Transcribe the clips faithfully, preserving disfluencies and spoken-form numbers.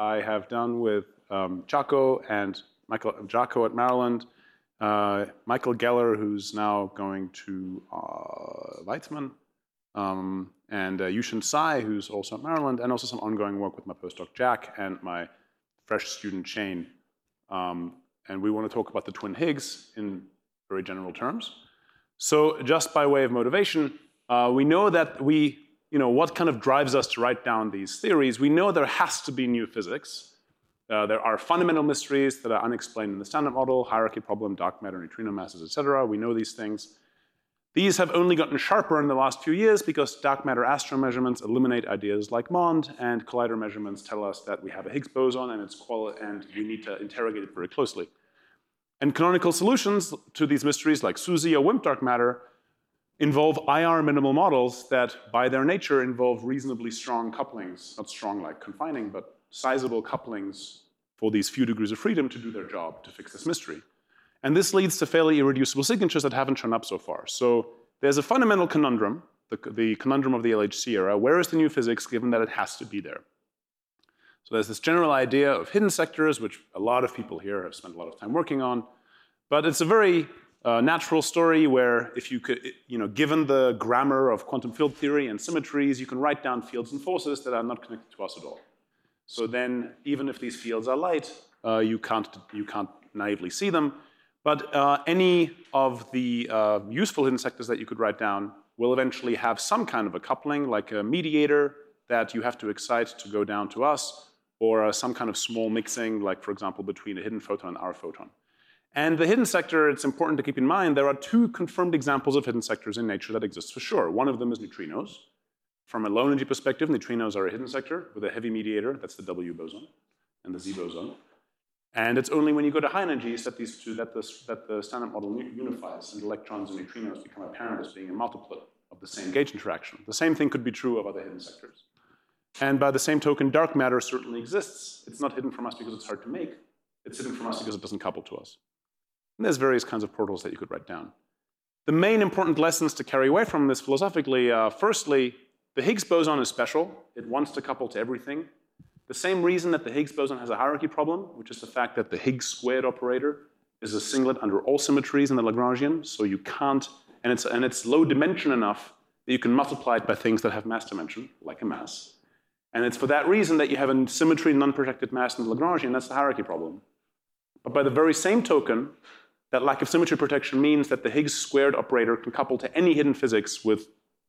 I have done with um, Jaco and Michael Jaco at Maryland, uh, Michael Geller, who's now going to uh, Weizmann, um, and uh, Yushin Tsai, who's also at Maryland, and also some ongoing work with my postdoc Jack and my fresh student Shane. Um, and we want to talk about the twin Higgs in very general terms. So just by way of motivation, uh, we know that we, you know, what kind of drives us to write down these theories? We know there has to be new physics. Uh, there are fundamental mysteries that are unexplained in the standard model, hierarchy problem, dark matter, neutrino masses, et cetera. We know these things. These have only gotten sharper in the last few years because dark matter astro measurements eliminate ideas like MOND, and collider measurements tell us that we have a Higgs boson and it's quali- and we need to interrogate it very closely. And canonical solutions to these mysteries, like SUSY or WIMP dark matter, involve I R minimal models that, by their nature, involve reasonably strong couplings, not strong like confining, but sizable couplings for these few degrees of freedom to do their job to fix this mystery. And this leads to fairly irreducible signatures that haven't shown up so far. So there's a fundamental conundrum, the, the conundrum of the L H C era. Where is the new physics, given that it has to be there? So there's this general idea of hidden sectors, which a lot of people here have spent a lot of time working on. But it's a very uh, natural story where if you could, you know, given the grammar of quantum field theory and symmetries, you can write down fields and forces that are not connected to us at all. So then, even if these fields are light, uh, you can't you can't naively see them. But uh, any of the uh, useful hidden sectors that you could write down will eventually have some kind of a coupling, like a mediator that you have to excite to go down to us, or uh, some kind of small mixing, like, for example, between a hidden photon and our photon. And the hidden sector, it's important to keep in mind, there are two confirmed examples of hidden sectors in nature that exist for sure. One of them is neutrinos. From a low energy perspective, neutrinos are a hidden sector with a heavy mediator, that's the W boson and the Z boson. And it's only when you go to high energies that these two, that the, that the standard model unifies and electrons and neutrinos become apparent as being a multiplet of the same gauge interaction. The same thing could be true of other hidden sectors. And by the same token, dark matter certainly exists. It's not hidden from us because it's hard to make. It's hidden from us because it doesn't couple to us. And there's various kinds of portals that you could write down. The main important lessons to carry away from this philosophically, uh, firstly, the Higgs boson is special. It wants to couple to everything. The same reason that the Higgs boson has a hierarchy problem, which is the fact that the Higgs squared operator is a singlet under all symmetries in the Lagrangian, so you can't, and it's, and it's low dimension enough that you can multiply it by things that have mass dimension, like a mass. And it's for that reason that you have a symmetry non-projected mass in the Lagrangian. That's the hierarchy problem. But by the very same token, that lack of symmetry protection means that the Higgs squared operator can couple to any hidden physics with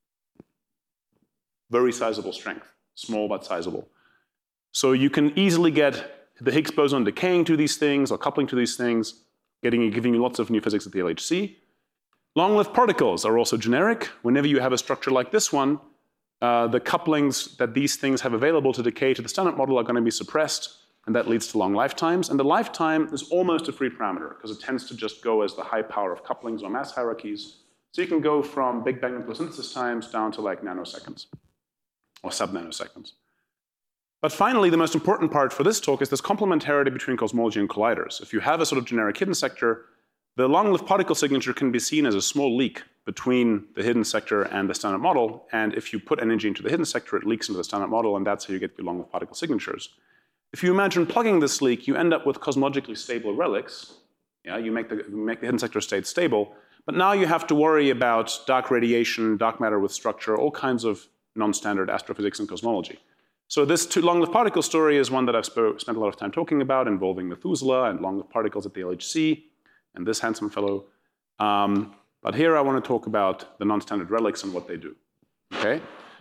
very sizable strength, small but sizable. So you can easily get the Higgs boson decaying to these things or coupling to these things, getting, giving you lots of new physics at the L H C. Long-lived particles are also generic. Whenever you have a structure like this one, uh, the couplings that these things have available to decay to the standard model are going to be suppressed, and that leads to long lifetimes. And the lifetime is almost a free parameter, because it tends to just go as the high power of couplings or mass hierarchies. So you can go from Big Bang nucleosynthesis times down to like nanoseconds, or sub-nanoseconds. But finally, the most important part for this talk is this complementarity between cosmology and colliders. If you have a sort of generic hidden sector, the long-lived particle signature can be seen as a small leak between the hidden sector and the standard model. And if you put energy into the hidden sector, it leaks into the standard model, and that's how you get your long-lived particle signatures. If you imagine plugging this leak, you end up with cosmologically stable relics. Yeah, you make the, you make the hidden sector state stable. But now you have to worry about dark radiation, dark matter with structure, all kinds of non-standard astrophysics and cosmology. So this long-lived particle story is one that I've sp spent a lot of time talking about, involving Methuselah and long-lived particles at the L H C, and this handsome fellow. Um, but here I want to talk about the non-standard relics and what they do. Okay?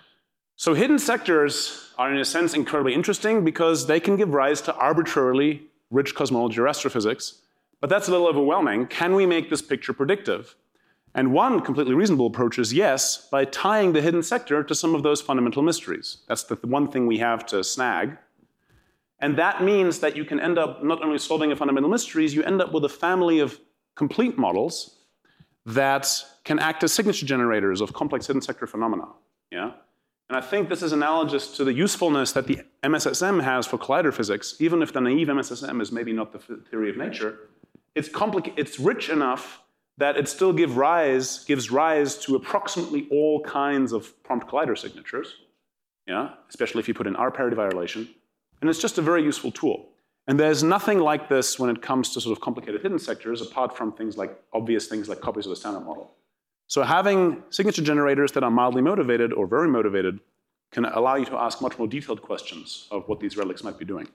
So hidden sectors are in a sense incredibly interesting because they can give rise to arbitrarily rich cosmology or astrophysics, but that's a little overwhelming. Can we make this picture predictive? And one completely reasonable approach is yes, by tying the hidden sector to some of those fundamental mysteries. That's the one thing we have to snag. And that means that you can end up not only solving a fundamental mysteries, you end up with a family of complete models that can act as signature generators of complex hidden sector phenomena. Yeah? And I think this is analogous to the usefulness that the M S S M has for collider physics, even if the naive M S S M is maybe not the theory of nature. It's, it's rich enough that it still give rise, gives rise to approximately all kinds of prompt collider signatures, yeah? Especially if you put in R parity violation. And it's just a very useful tool. And there's nothing like this when it comes to sort of complicated hidden sectors, apart from things like obvious things like copies of the standard model. So having signature generators that are mildly motivated or very motivated can allow you to ask much more detailed questions of what these relics might be doing.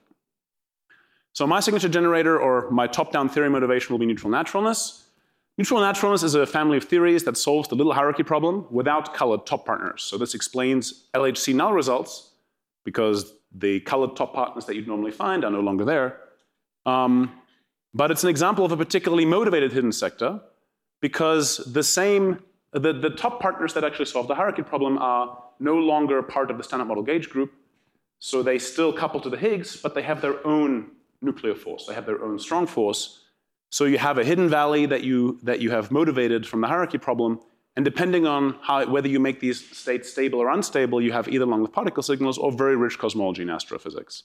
So my signature generator or my top-down theory motivation will be neutral naturalness. Neutral naturalness is a family of theories that solves the little hierarchy problem without colored top partners. So this explains L H C null results because the colored top partners that you'd normally find are no longer there. Um, but it's an example of a particularly motivated hidden sector because the same, the, the top partners that actually solve the hierarchy problem are no longer part of the standard model gauge group. So they still couple to the Higgs, but they have their own nuclear force. They have their own strong force. So you have a hidden valley that you, that you have motivated from the hierarchy problem. And depending on how, whether you make these states stable or unstable, you have either long with particle signals or very rich cosmology in astrophysics.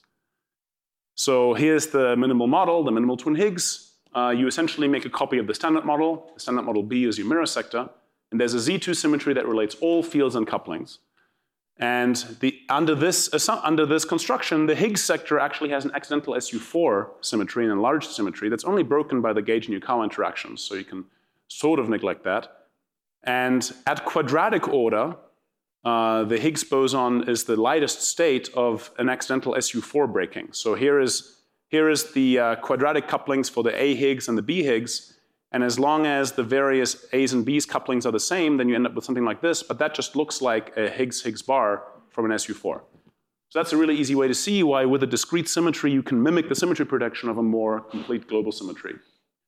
So here's the minimal model, the minimal twin Higgs. Uh, you essentially make a copy of the standard model. The standard model B is your mirror sector. And there's a Z two symmetry that relates all fields and couplings. And the, under, this, uh, under this construction, the Higgs sector actually has an accidental S U four symmetry, an enlarged symmetry, that's only broken by the gauge and Yukawa interactions. So you can sort of neglect that. And at quadratic order, uh, the Higgs boson is the lightest state of an accidental S U four breaking. So here is, here is the uh, quadratic couplings for the A Higgs and the B Higgs. And as long as the various A's and B's couplings are the same, then you end up with something like this. But that just looks like a Higgs-Higgs bar from an S U four. So that's a really easy way to see why with a discrete symmetry, you can mimic the symmetry projection of a more complete global symmetry.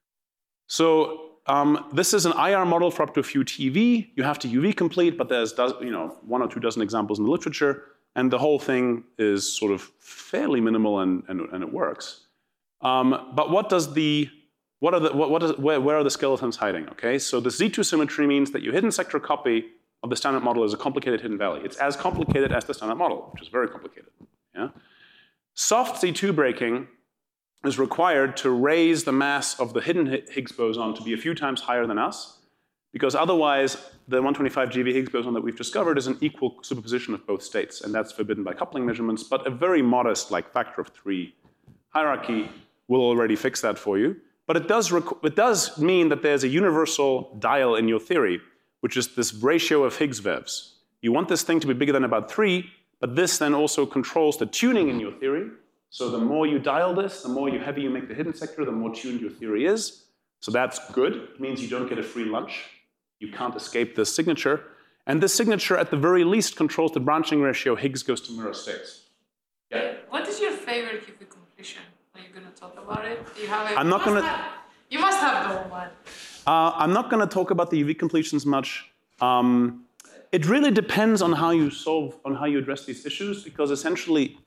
So Um, this is an I R model for up to a few T V. You have to U V complete, but there's you know, one or two dozen examples in the literature, and the whole thing is sort of fairly minimal and, and, and it works. Um, but what does the, what are the, what, what is, where, where are the skeletons hiding, okay? So the Z two symmetry means that your hidden sector copy of the standard model is a complicated hidden valley. It's as complicated as the standard model, which is very complicated, yeah? Soft Z two breaking is required to raise the mass of the hidden Higgs boson to be a few times higher than us, because otherwise the one twenty-five G eV Higgs boson that we've discovered is an equal superposition of both states, and that's forbidden by coupling measurements, but a very modest, like factor of three hierarchy will already fix that for you. But it does, it does mean that there's a universal dial in your theory, which is this ratio of Higgs vevs. You want this thing to be bigger than about three, but this then also controls the tuning in your theory. So the more you dial this, the more you heavy you make the hidden sector, the more tuned your theory is. So that's good. It means you don't get a free lunch. You can't escape this signature. And this signature, at the very least, controls the branching ratio Higgs goes to mirror states. Yeah. What is your favorite U V completion? Are you going to talk about it? Do you have it? I'm not going to. You must have the one. Uh, I'm not going to talk about the U V completions much. Um, it really depends on how you solve, on how you address these issues, because essentially.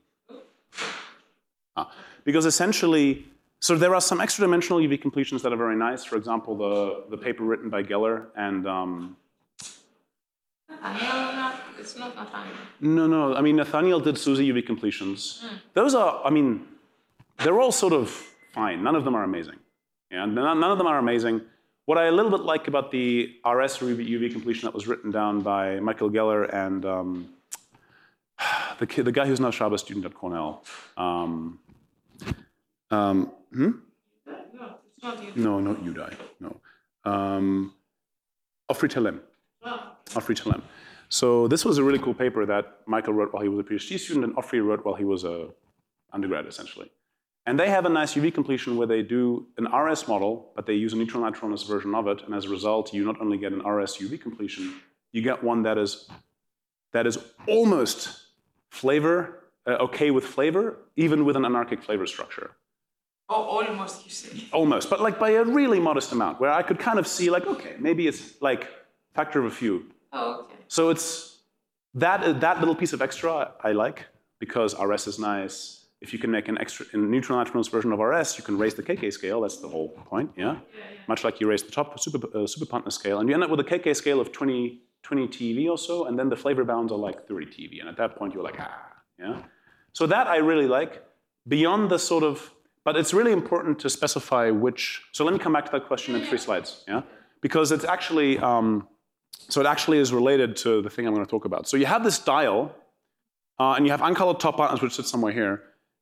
Because essentially, so there are some extra dimensional U V completions that are very nice. For example, the, the paper written by Geller and... Um, Nathaniel, it's not Nathaniel. No, no, I mean, Nathaniel did SUSY U V completions. Mm. Those are, I mean, they're all sort of fine. None of them are amazing. Yeah, none of them are amazing. What I a little bit like about the R S U V completion that was written down by Michael Geller and um, the, kid, the guy who's now a Shabbos student at Cornell. Um, Um, hmm? No, it's not you. No, not Udai, no. Um, Ofri Telem. Oh. Ofri Telem. So this was a really cool paper that Michael wrote while he was a PhD student and Ofri wrote while he was a undergrad, essentially. And they have a nice U V completion where they do an R S model, but they use a neutral naturalness version of it, and as a result, you not only get an R S U V completion, you get one that is, that is almost flavor, uh, okay with flavor, even with an anarchic flavor structure. Oh, almost, you say. Almost, but like by a really modest amount, where I could kind of see like, okay, maybe it's like factor of a few. Oh, okay. So it's, that, that little piece of extra I like, because R S is nice. If you can make an extra, in neutral naturalness version of R S, you can raise the K K scale, that's the whole point, yeah? yeah, yeah. Much like you raise the top super, uh, super Pantner scale, and you end up with a K K scale of twenty, twenty T eV or so, and then the flavor bounds are like thirty T eV, and at that point you're like, ah, yeah? So that I really like. Beyond the sort of, but it's really important to specify which, so let me come back to that question in three slides, yeah? Because it's actually, um, so it actually is related to the thing I'm going to talk about. So you have this dial, uh, and you have uncolored top partners which sit somewhere here,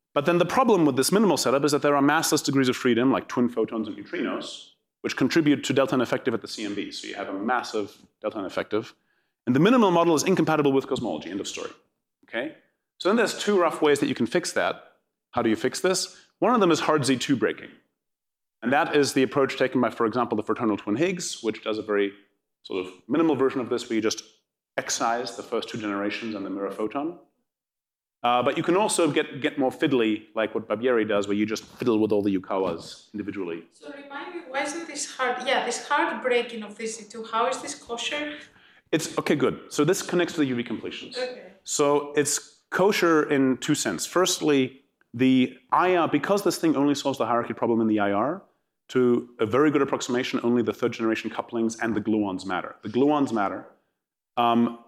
But then the problem with this minimal setup is that there are massless degrees of freedom, like twin photons and neutrinos, which contribute to delta ineffective at the C M B. So you have a massive delta ineffective. And the minimal model is incompatible with cosmology, end of story. Okay? So then there's two rough ways that you can fix that. How do you fix this? One of them is hard Z two breaking. And that is the approach taken by, for example, the fraternal twin Higgs, which does a very sort of minimal version of this where you just excise the first two generations and the mirror photon. Uh, but you can also get, get more fiddly, like what Barbieri does, where you just fiddle with all the Yukawas individually. So remind me, why isn't this hard? Yeah, this hard breaking of this Z two, how is this kosher? It's, okay, good. So this connects to the U V completions. Okay. So it's kosher in two senses. Firstly, the I R, because this thing only solves the hierarchy problem in the I R, to a very good approximation, only the third generation couplings and the gluons matter. The gluons matter. Um,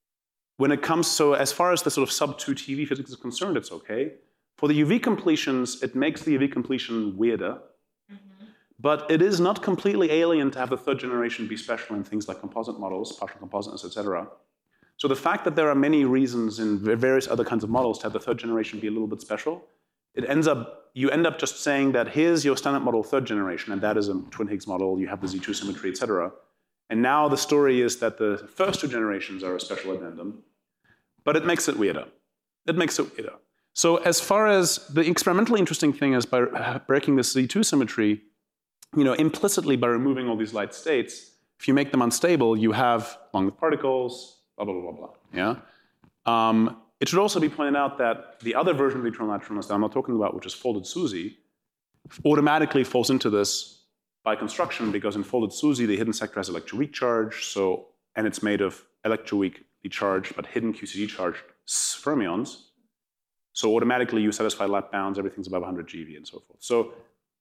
when it comes, so as far as the sort of sub two T V physics is concerned, it's okay. For the U V completions, it makes the U V completion weirder. Mm-hmm. But it is not completely alien to have the third generation be special in things like composite models, partial compositeness, et cetera. So the fact that there are many reasons in various other kinds of models to have the third generation be a little bit special, it ends up, you end up just saying that here's your standard model third generation, and that is a twin Higgs model, you have the Z two symmetry, et cetera. And now the story is that the first two generations are a special addendum, but it makes it weirder. It makes it weirder. So as far as the experimentally interesting thing is by breaking this Z two symmetry, you know, implicitly by removing all these light states, if you make them unstable, you have long-lived particles, blah, blah, blah, blah, blah, yeah? Um, it should also be pointed out that the other version of the eternal naturalness that I'm not talking about, which is folded SUSY, automatically falls into this by construction, because in folded SUSY, the hidden sector has electroweak charge, so, and it's made of electroweakly charged but hidden Q C D charged fermions. So automatically you satisfy lap bounds, everything's above one hundred G eV and so forth. So,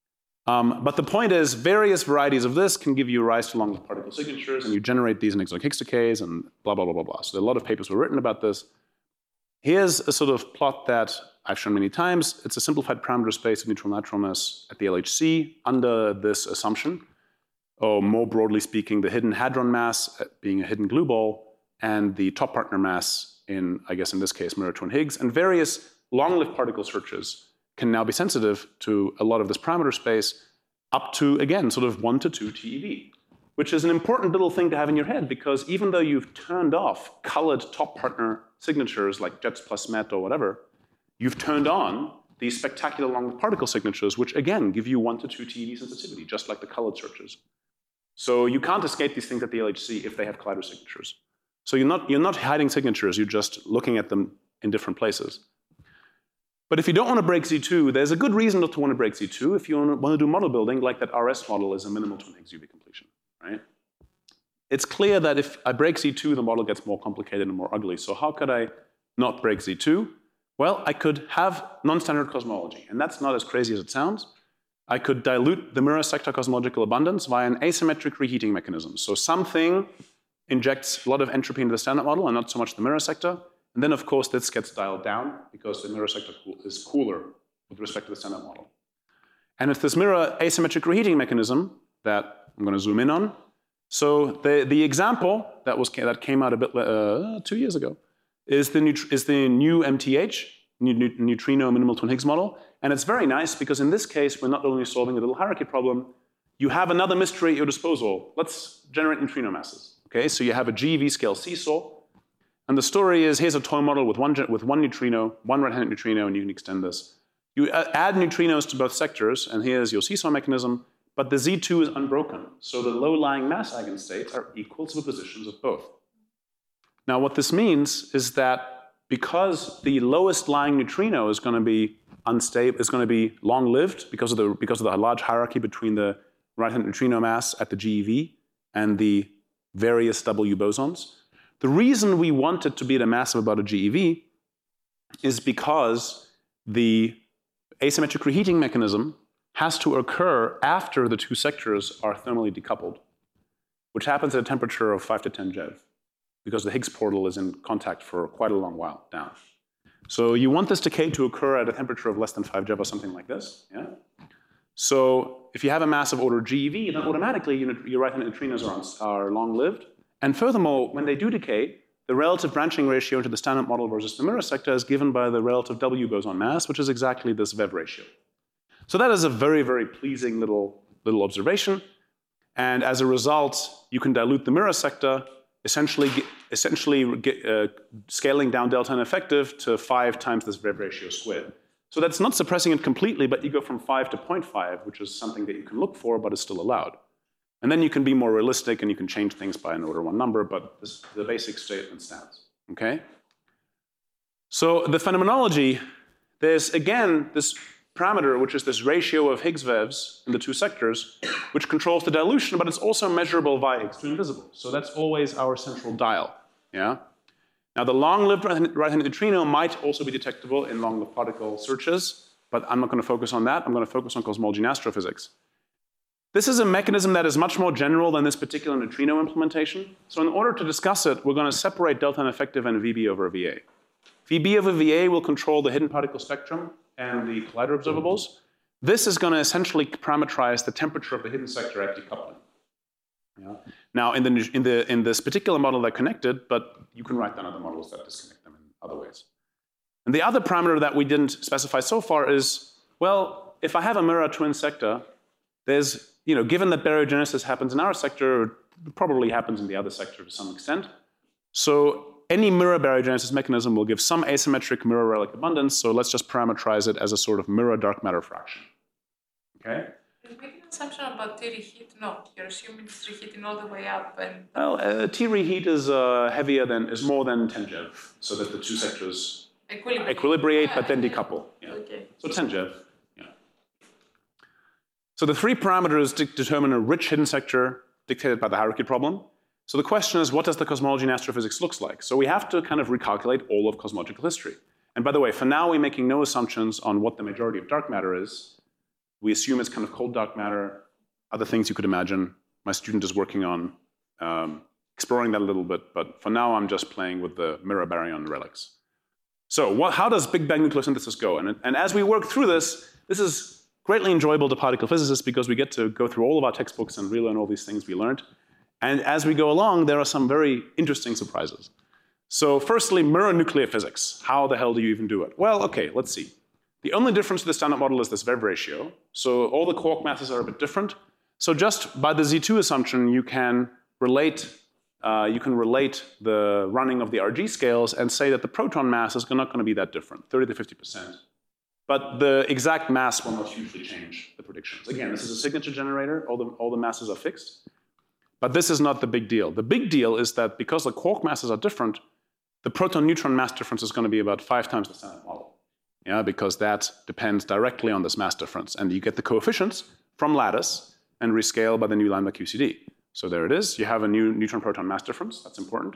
um, but the point is, various varieties of this can give you rise to long-lived particle signatures, and you generate these in exotic Higgs decays and blah, blah, blah, blah, blah. So there are a lot of papers were written about this. Here's a sort of plot that I've shown many times. It's a simplified parameter space of neutral naturalness at the L H C under this assumption, or more broadly speaking, the hidden hadron mass being a hidden glue ball, and the top partner mass in, I guess in this case, mirror twin Higgs, and various long-lived particle searches can now be sensitive to a lot of this parameter space up to, again, sort of one to two T E V, which is an important little thing to have in your head, because even though you've turned off colored top partner signatures like Jets plus Met or whatever, you've turned on these spectacular long particle signatures, which again give you one to two T E V sensitivity, just like the colored searches. So you can't escape these things at the L H C if they have collider signatures. So you're not, you're not hiding signatures, you're just looking at them in different places. But if you don't want to break Z two, there's a good reason not to want to break Z two if you want to do model building, like that R S model is a minimal twin Higgs U V completion, right? It's clear that if I break Z two, the model gets more complicated and more ugly. So how could I not break Z two? Well, I could have non-standard cosmology, and that's not as crazy as it sounds. I could dilute the mirror sector cosmological abundance via an asymmetric reheating mechanism. So something injects a lot of entropy into the standard model and not so much the mirror sector. And then, of course, this gets dialed down because the mirror sector is cooler with respect to the standard model. And it's this mirror asymmetric reheating mechanism that I'm going to zoom in on. So the, the example that, was, that came out a bit uh, two years ago is the, is the new M T H, neutrino minimal twin Higgs model. And it's very nice because in this case, we're not only solving a little hierarchy problem, you have another mystery at your disposal. Let's generate neutrino masses. Okay, so you have a G E V scale seesaw. And the story is, here's a toy model with one, with one neutrino, one right-handed neutrino, and you can extend this. You add neutrinos to both sectors, and here's your seesaw mechanism, but the Z two is unbroken. So the low-lying mass eigenstates are equal to the positions of both. Now what this means is that because the lowest lying neutrino is going to be unstable, is going to be long-lived because of the, because of the large hierarchy between the right-handed neutrino mass at the G E V and the various W bosons. The reason we want it to be at a mass of about a G E V is because the asymmetric reheating mechanism has to occur after the two sectors are thermally decoupled, which happens at a temperature of five to ten Jev, because the Higgs portal is in contact for quite a long while down. So you want this decay to occur at a temperature of less than five Jev or something like this, yeah? So if you have a mass of order G E V, then automatically your right-handed neutrinos are, are long-lived. And furthermore, when they do decay, the relative branching ratio into the standard model versus the mirror sector is given by the relative W boson mass, which is exactly this V E V ratio. So that is a very, very pleasing little, little observation. And as a result, you can dilute the mirror sector, essentially, essentially get, uh, scaling down delta N effective to five times this V E V ratio squared. So that's not suppressing it completely, but you go from five to zero point five, which is something that you can look for, but is still allowed. And then you can be more realistic and you can change things by an order one number, but this, the basic statement stands, okay? So the phenomenology, there's again this parameter, which is this ratio of Higgs V E Vs in the two sectors, which controls the dilution, but it's also measurable via Higgs two invisible. So that's always our central dial, yeah? Now the long-lived right-handed neutrino might also be detectable in long-lived particle searches, but I'm not gonna focus on that. I'm gonna focus on cosmology and astrophysics. This is a mechanism that is much more general than this particular neutrino implementation. So in order to discuss it, we're going to separate delta N effective and V B over V A. V B over V A will control the hidden particle spectrum and the collider observables. This is going to essentially parameterize the temperature of the hidden sector at decoupling. Yeah. Now in, the, in, the, in this particular model they're connected, but you can write down other models that disconnect them in other ways. And the other parameter that we didn't specify so far is, well, if I have a mirror twin sector, there's, you know, given that baryogenesis happens in our sector, it probably happens in the other sector to some extent. So any mirror baryogenesis mechanism will give some asymmetric mirror relic abundance, so let's just parameterize it as a sort of mirror dark matter fraction. Okay? You're making an assumption about T reheat? No, you're assuming it's reheating all the way up and... Well, uh, T reheat is uh, heavier than, is more than ten G eV, so that the two sectors equilibrate, equilibrate but then decouple. Yeah. Okay. So ten G eV. So the three parameters de determine a rich hidden sector dictated by the hierarchy problem. So the question is, what does the cosmology and astrophysics looks like? So we have to kind of recalculate all of cosmological history. And by the way, for now, we're making no assumptions on what the majority of dark matter is. We assume it's kind of cold dark matter, other things you could imagine. My student is working on um, exploring that a little bit, but for now, I'm just playing with the mirror baryon relics. So what, how does Big Bang nucleosynthesis go? And, and as we work through this, this is greatly enjoyable to particle physicists because we get to go through all of our textbooks and relearn all these things we learned. And as we go along, there are some very interesting surprises. So firstly, mirror nuclear physics. How the hell do you even do it? Well, okay, let's see. The only difference to the standard model is this V E V ratio. So all the quark masses are a bit different. So just by the Z two assumption, you can relate, uh, you can relate the running of the R G scales and say that the proton mass is not going to be that different, thirty to fifty percent. But the exact mass will not hugely change the predictions. Again, this is a signature generator. All the, all the masses are fixed. But this is not the big deal. The big deal is that because the quark masses are different, the proton-neutron mass difference is going to be about five times the standard model. Yeah, because that depends directly on this mass difference. And you get the coefficients from lattice and rescale by the new lambda Q C D. So there it is. You have a new neutron-proton mass difference. That's important.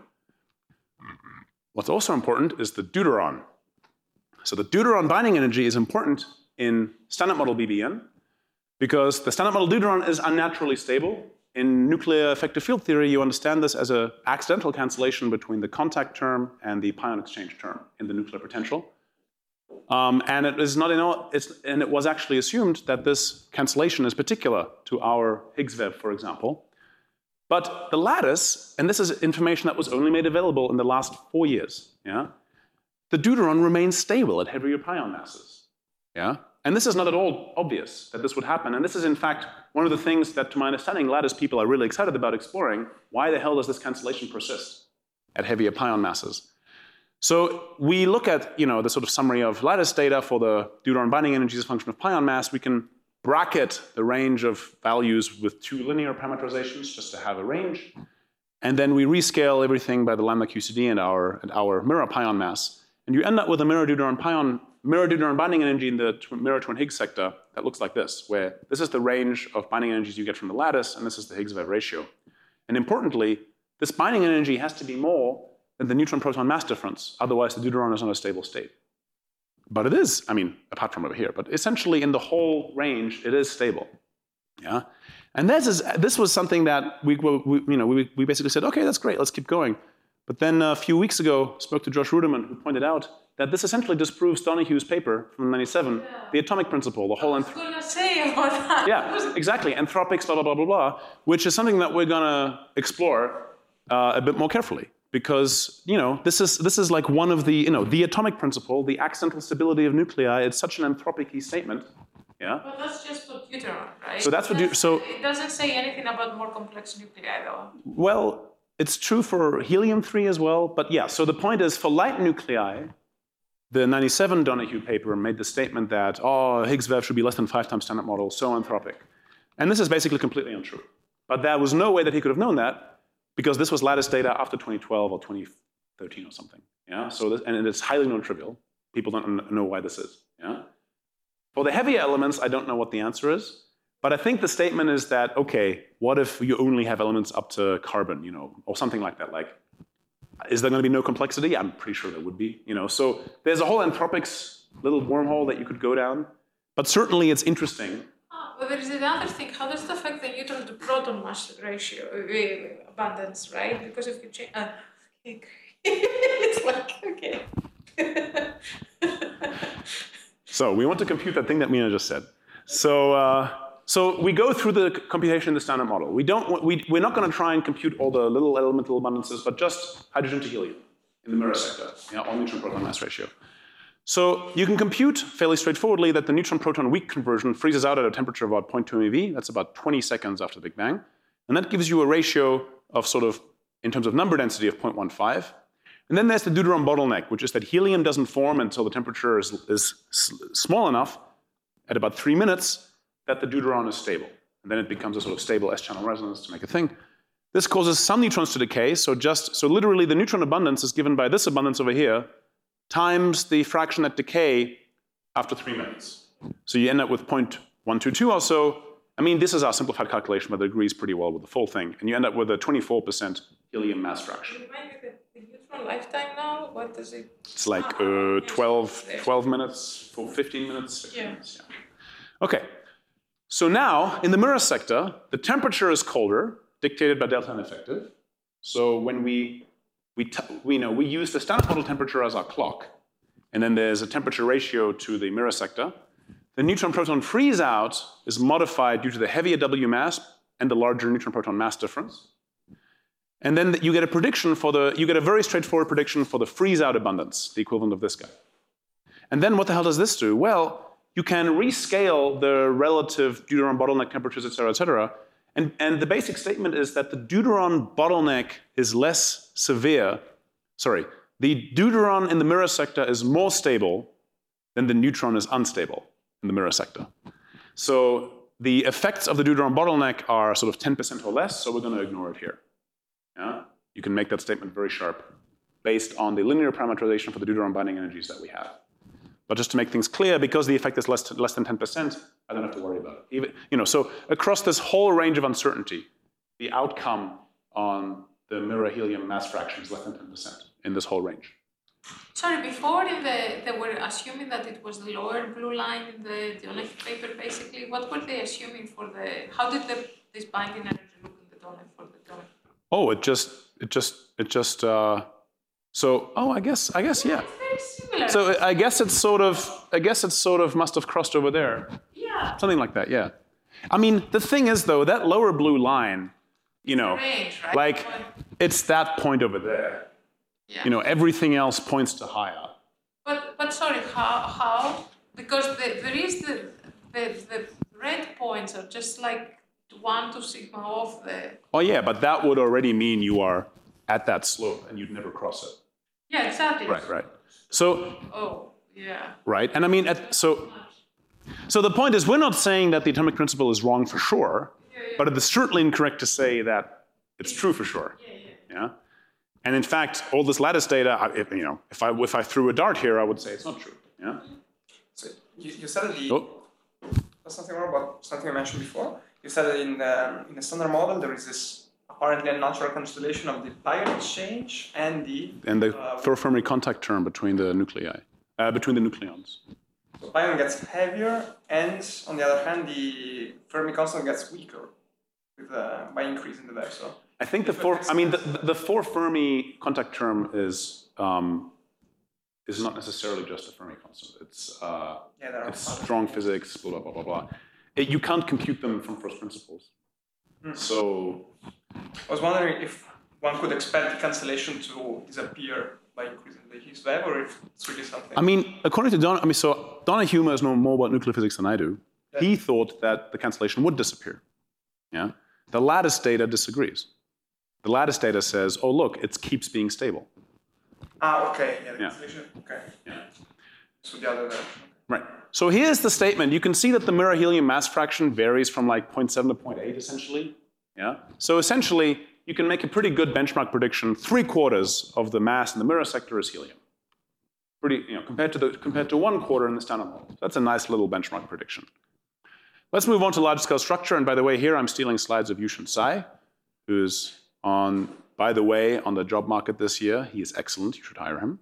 What's also important is the deuteron. So the deuteron binding energy is important in standard model B B N because the standard model deuteron is unnaturally stable. In nuclear effective field theory, you understand this as an accidental cancellation between the contact term and the pion exchange term in the nuclear potential. Um, and it is not in all, it's, and it was actually assumed that this cancellation is particular to our Higgs V E V, for example. But the lattice, and this is information that was only made available in the last four years, yeah? The deuteron remains stable at heavier pion masses. Yeah? And this is not at all obvious that this would happen. And this is, in fact, one of the things that, to my understanding, lattice people are really excited about exploring. Why the hell does this cancellation persist at heavier pion masses? So we look at, you know, the sort of summary of lattice data for the deuteron binding energy as a function of pion mass. We can bracket the range of values with two linear parameterizations just to have a range. And then we rescale everything by the lambda Q C D and our, and our mirror pion mass. And you end up with a mirror deuteron pion, mirror deuteron binding energy in the tw mirror twin Higgs sector that looks like this, where this is the range of binding energies you get from the lattice, and this is the Higgs V E V ratio. And importantly, this binding energy has to be more than the neutron-proton mass difference, otherwise the deuteron is in a stable state. But it is, I mean, apart from over here, but essentially in the whole range, it is stable. Yeah? And this, is, this was something that we, we, you know, we, we basically said, okay, that's great, let's keep going. But then a few weeks ago, spoke to Josh Ruderman, who pointed out that this essentially disproves Donohue's paper from ninety-seven, yeah. The atomic principle, the whole... I was going to say about that. Yeah, exactly, anthropics, blah, blah, blah, blah, blah, which is something that we're going to explore uh, a bit more carefully. because you know this is this is like one of the you know the atomic principle, the accidental stability of nuclei. It's such an anthropic-y statement. Yeah. But that's just for deuteron, right? So that's what du- so it doesn't say anything about more complex nuclei, though. Well, it's true for helium three as well, but yeah. So the point is, for light nuclei, the ninety-seven Donahue paper made the statement that oh, Higgs V E V should be less than five times standard model, so anthropic, and this is basically completely untrue. But there was no way that he could have known that because this was lattice data after twenty twelve or twenty thirteen or something. Yeah. So this, and it's highly non-trivial. People don't know why this is. Yeah. For the heavier elements, I don't know what the answer is, but I think the statement is that, okay, what if you only have elements up to carbon, you know, or something like that? Like, is there going to be no complexity? I'm pretty sure there would be, you know. So there's a whole anthropics little wormhole that you could go down, but certainly it's interesting. Ah, but there is another thing. How does it affect the neutron to proton mass ratio, uh, abundance, right? Because if you change, uh, it's like, okay. So we want to compute that thing that Mina just said. So, uh, so we go through the computation in the standard model. We don't, we, we're not going to try and compute all the little elemental abundances, but just hydrogen to helium in the mirror sector, yeah, or neutron-proton mass ratio. So you can compute fairly straightforwardly that the neutron-proton weak conversion freezes out at a temperature of about zero point two MeV. That's about twenty seconds after the Big Bang. And that gives you a ratio of sort of, in terms of number density, of zero point one five. And then there's the deuteron bottleneck, which is that helium doesn't form until the temperature is, is small enough, at about three minutes, that the deuteron is stable. And then it becomes a sort of stable S-channel resonance to make a thing. This causes some neutrons to decay, so just, so literally the neutron abundance is given by this abundance over here, times the fraction that decay after three minutes. So you end up with zero point one two two or so. I mean, this is our simplified calculation, but it agrees pretty well with the full thing. And you end up with a twenty-four percent helium mass fraction. Lifetime now? What does it? It's like uh, twelve, twelve minutes for fifteen minutes. Yeah. Minutes, yeah. Okay. So now, in the mirror sector, the temperature is colder, dictated by delta N effective. So when we, we, t we, know, we use the standard model temperature as our clock, and then there's a temperature ratio to the mirror sector. The neutron-proton freeze-out is modified due to the heavier W mass and the larger neutron-proton mass difference. And then you get a prediction for the, you get a very straightforward prediction for the freeze-out abundance, the equivalent of this guy. And then what the hell does this do? Well, you can rescale the relative deuteron bottleneck temperatures, et cetera, et cetera. And, and the basic statement is that the deuteron bottleneck is less severe. Sorry, the deuteron in the mirror sector is more stable than the neutron is unstable in the mirror sector. So the effects of the deuteron bottleneck are sort of ten percent or less, so we're going to ignore it here. Yeah? You can make that statement very sharp based on the linear parameterization for the deuteron binding energies that we have. But just to make things clear, because the effect is less, to, less than ten percent, I don't have to worry about it. Even, you know, so across this whole range of uncertainty, the outcome on the mirror helium mass fraction is less than ten percent in this whole range. Sorry, before in the, they were assuming that it was the lower blue line in the Donahue paper, basically. What were they assuming for the, how did the, this binding energy look in the Donahue for the Donahue? Oh, it just, it just, it just, uh, so, oh, I guess, I guess, yeah. It's very similar. So I guess it's sort of, I guess it's sort of must have crossed over there. Yeah. Something like that, yeah. I mean, the thing is though, that lower blue line, you know, range, right? like, it's that point over there. Yeah. You know, everything else points to higher. But, but sorry, how, how? Because the, there is the, the, the red points are just like one to sigma off the... Oh yeah, but that would already mean you are at that slope and you'd never cross it. Yeah, exactly. Right, right. So... Oh, yeah. Right, and I mean, at, so... So the point is, we're not saying that the atomic principle is wrong for sure, Yeah, yeah. but it is certainly incorrect to say that it's true for sure. Yeah, yeah. Yeah? And in fact, all this lattice data, I, if, you know, if I, if I threw a dart here, I would say it's not true. Yeah? So you, you said that the, Oh. there's something more about something I mentioned before. You said that in the, in the standard model, there is this apparently unnatural constellation of the pion exchange and the... And the uh, Thor-Fermi contact term between the nuclei, uh, between the nucleons. So pion gets heavier, and on the other hand, the Fermi constant gets weaker with, uh, by increasing the value. So I think the four, I mean, the, the four Fermi contact term is, um, is not necessarily just a Fermi constant. It's, uh, yeah, there are it's other- strong physics, blah, blah, blah, blah, blah. It, you can't compute them from first principles. Hmm. So, I was wondering if one could expect the cancellation to disappear by increasing the Higgs value, or if it's really something. I mean, according to Don, I mean, so Donahue knows more about nuclear physics than I do. Yeah. He thought that the cancellation would disappear. Yeah. The lattice data disagrees. The lattice data says, oh, look, it keeps being stable. Ah, okay. Yeah, the yeah. cancellation. Okay. Yeah. So the other direction. Right. So here's the statement. You can see that the mirror helium mass fraction varies from like zero point seven to zero point eight, essentially. Yeah. So essentially, you can make a pretty good benchmark prediction. Three quarters of the mass in the mirror sector is helium. Pretty, you know, compared to the compared to one quarter in the standard model. That's a nice little benchmark prediction. Let's move on to large-scale structure. And by the way, here I'm stealing slides of Yushin Tsai, who's on, by the way, on the job market this year. He is excellent. You should hire him.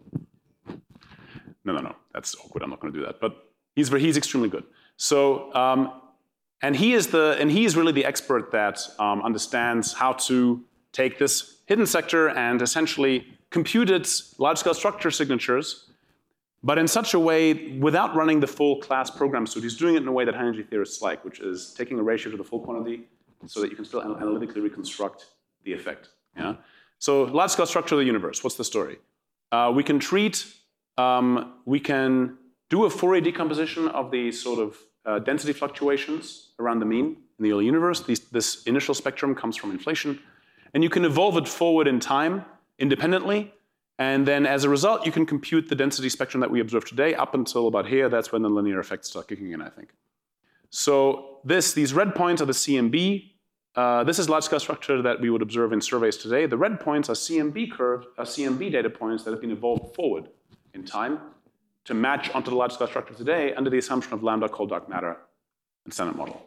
No, no, no. That's awkward. I'm not going to do that. But he's he's extremely good. So, um, and he is the and he is really the expert that um, understands how to take this hidden sector and essentially compute its large-scale structure signatures, but in such a way without running the full class program suite. He's doing it in a way that high-energy theorists like, which is taking a ratio to the full quantity so that you can still analytically reconstruct the effect. Yeah. So, large-scale structure of the universe. What's the story? Uh, we can treat. Um, we can do a Fourier decomposition of the sort of uh, density fluctuations around the mean in the early universe. These, this initial spectrum comes from inflation. And you can evolve it forward in time independently. And then as a result, you can compute the density spectrum that we observe today up until about here. That's when the linear effects start kicking in, I think. So this, these red points are the C M B. Uh, this is large-scale structure that we would observe in surveys today. The red points are C M B curves, are C M B data points that have been evolved forward in time to match onto the large-scale structure today under the assumption of lambda cold dark matter and standard model.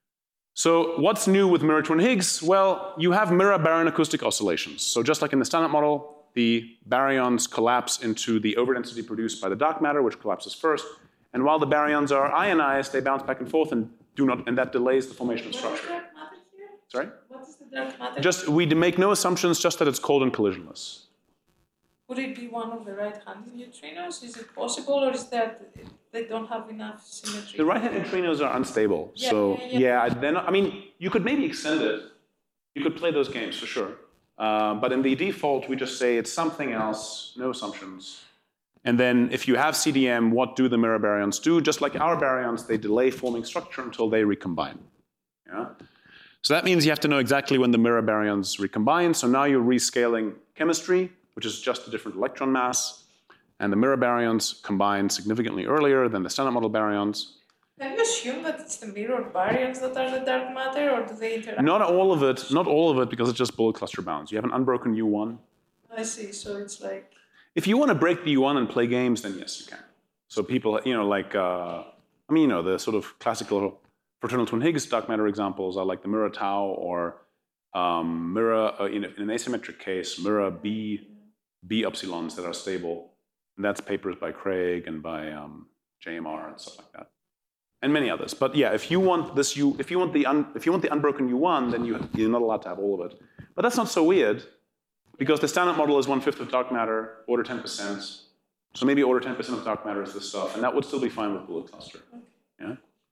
So what's new with mirror twin Higgs? Well, you have mirror baryon acoustic oscillations. So just like in the standard model, the baryons collapse into the overdensity produced by the dark matter, which collapses first. And while the baryons are ionized, they bounce back and forth and do not, and that delays the formation of structure. What is dark matter here? Sorry? What is the dark matter? Just, we make no assumptions, just that it's cold and collisionless. Would it be one of the right-handed neutrinos? Is it possible, or is that they don't have enough symmetry? The right-hand neutrinos are unstable. Yeah, so, yeah, yeah. yeah, they're not, I mean, you could maybe extend it. You could play those games, for sure. Uh, but in the default, we just say it's something else, no assumptions. And then if you have C D M, what do the mirror baryons do? Just like our baryons, they delay forming structure until they recombine. Yeah? So that means you have to know exactly when the mirror baryons recombine. So now you're rescaling chemistry, which is just a different electron mass. And the mirror baryons combine significantly earlier than the standard model baryons. Can you assume that it's the mirror baryons that are the dark matter, or do they interact? Not all of it, not all of it, because it's just bullet cluster bounds. You have an unbroken U one. I see, so it's like... If you want to break the U one and play games, then yes, you can. So people, you know, like, uh, I mean, you know, the sort of classical fraternal twin Higgs dark matter examples are like the mirror tau or um, mirror, uh, in, in an asymmetric case, mirror B, B epsilons that are stable. And that's papers by Craig and by um, J M R and stuff like that. And many others. But yeah, if you want this U, if you want the un, if you want the unbroken U one, then you, you're not allowed to have all of it. But that's not so weird, because the standard model is one fifth of dark matter, order ten percent. So maybe order ten percent of dark matter is this stuff, and that would still be fine with bullet cluster. Yeah.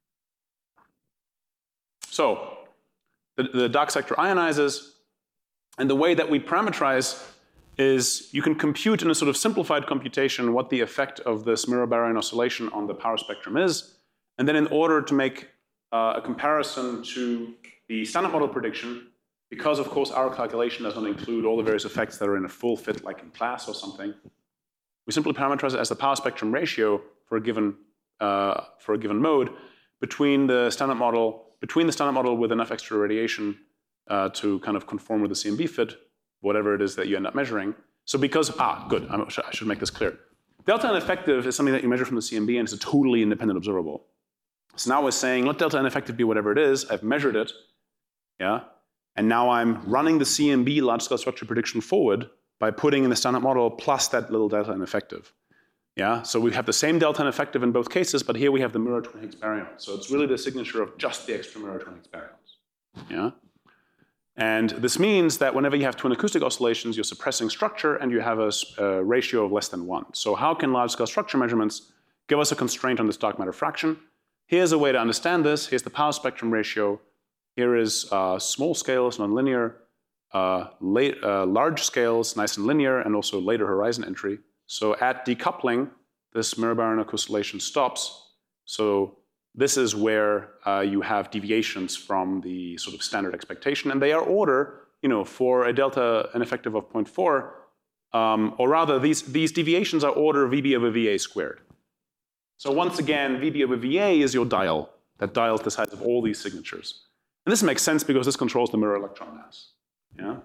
So the, the dark sector ionizes, and the way that we parameterize is you can compute in a sort of simplified computation what the effect of this mirror baryon oscillation on the power spectrum is. And then in order to make uh, a comparison to the standard model prediction, because of course our calculation does not include all the various effects that are in a full fit, like in class or something, we simply parameterize it as the power spectrum ratio for a given, uh, for a given mode between the standard model, between the standard model with enough extra radiation uh, to kind of conform with the C M B fit, whatever it is that you end up measuring. So because, ah, good, I'm, I should make this clear. Delta N effective is something that you measure from the C M B, and it's a totally independent observable. So now we're saying, let delta N effective be whatever it is. I've measured it, yeah? And now I'm running the C M B large-scale structure prediction forward by putting in the standard model plus that little delta N effective, yeah? So we have the same delta N effective in both cases, but here we have the mirror twin Higgs baryon. So it's really the signature of just the extra mirror twin Higgs baryons, yeah? And this means that whenever you have twin acoustic oscillations, you're suppressing structure and you have a, a ratio of less than one. So how can large-scale structure measurements give us a constraint on this dark matter fraction? Here's a way to understand this. Here's the power spectrum ratio. Here is uh, small scale, it's nonlinear. uh, late, uh, large scales, nice and linear, and also later horizon entry. So at decoupling, this mirror baryonic oscillation stops. So this is where uh, you have deviations from the sort of standard expectation, and they are order, you know, for a delta an effective of zero point four, um, or rather these, these deviations are order V B over V A squared. So once again, V B over V A is your dial that dials the size of all these signatures. And this makes sense because this controls the mirror electron mass. Yeah?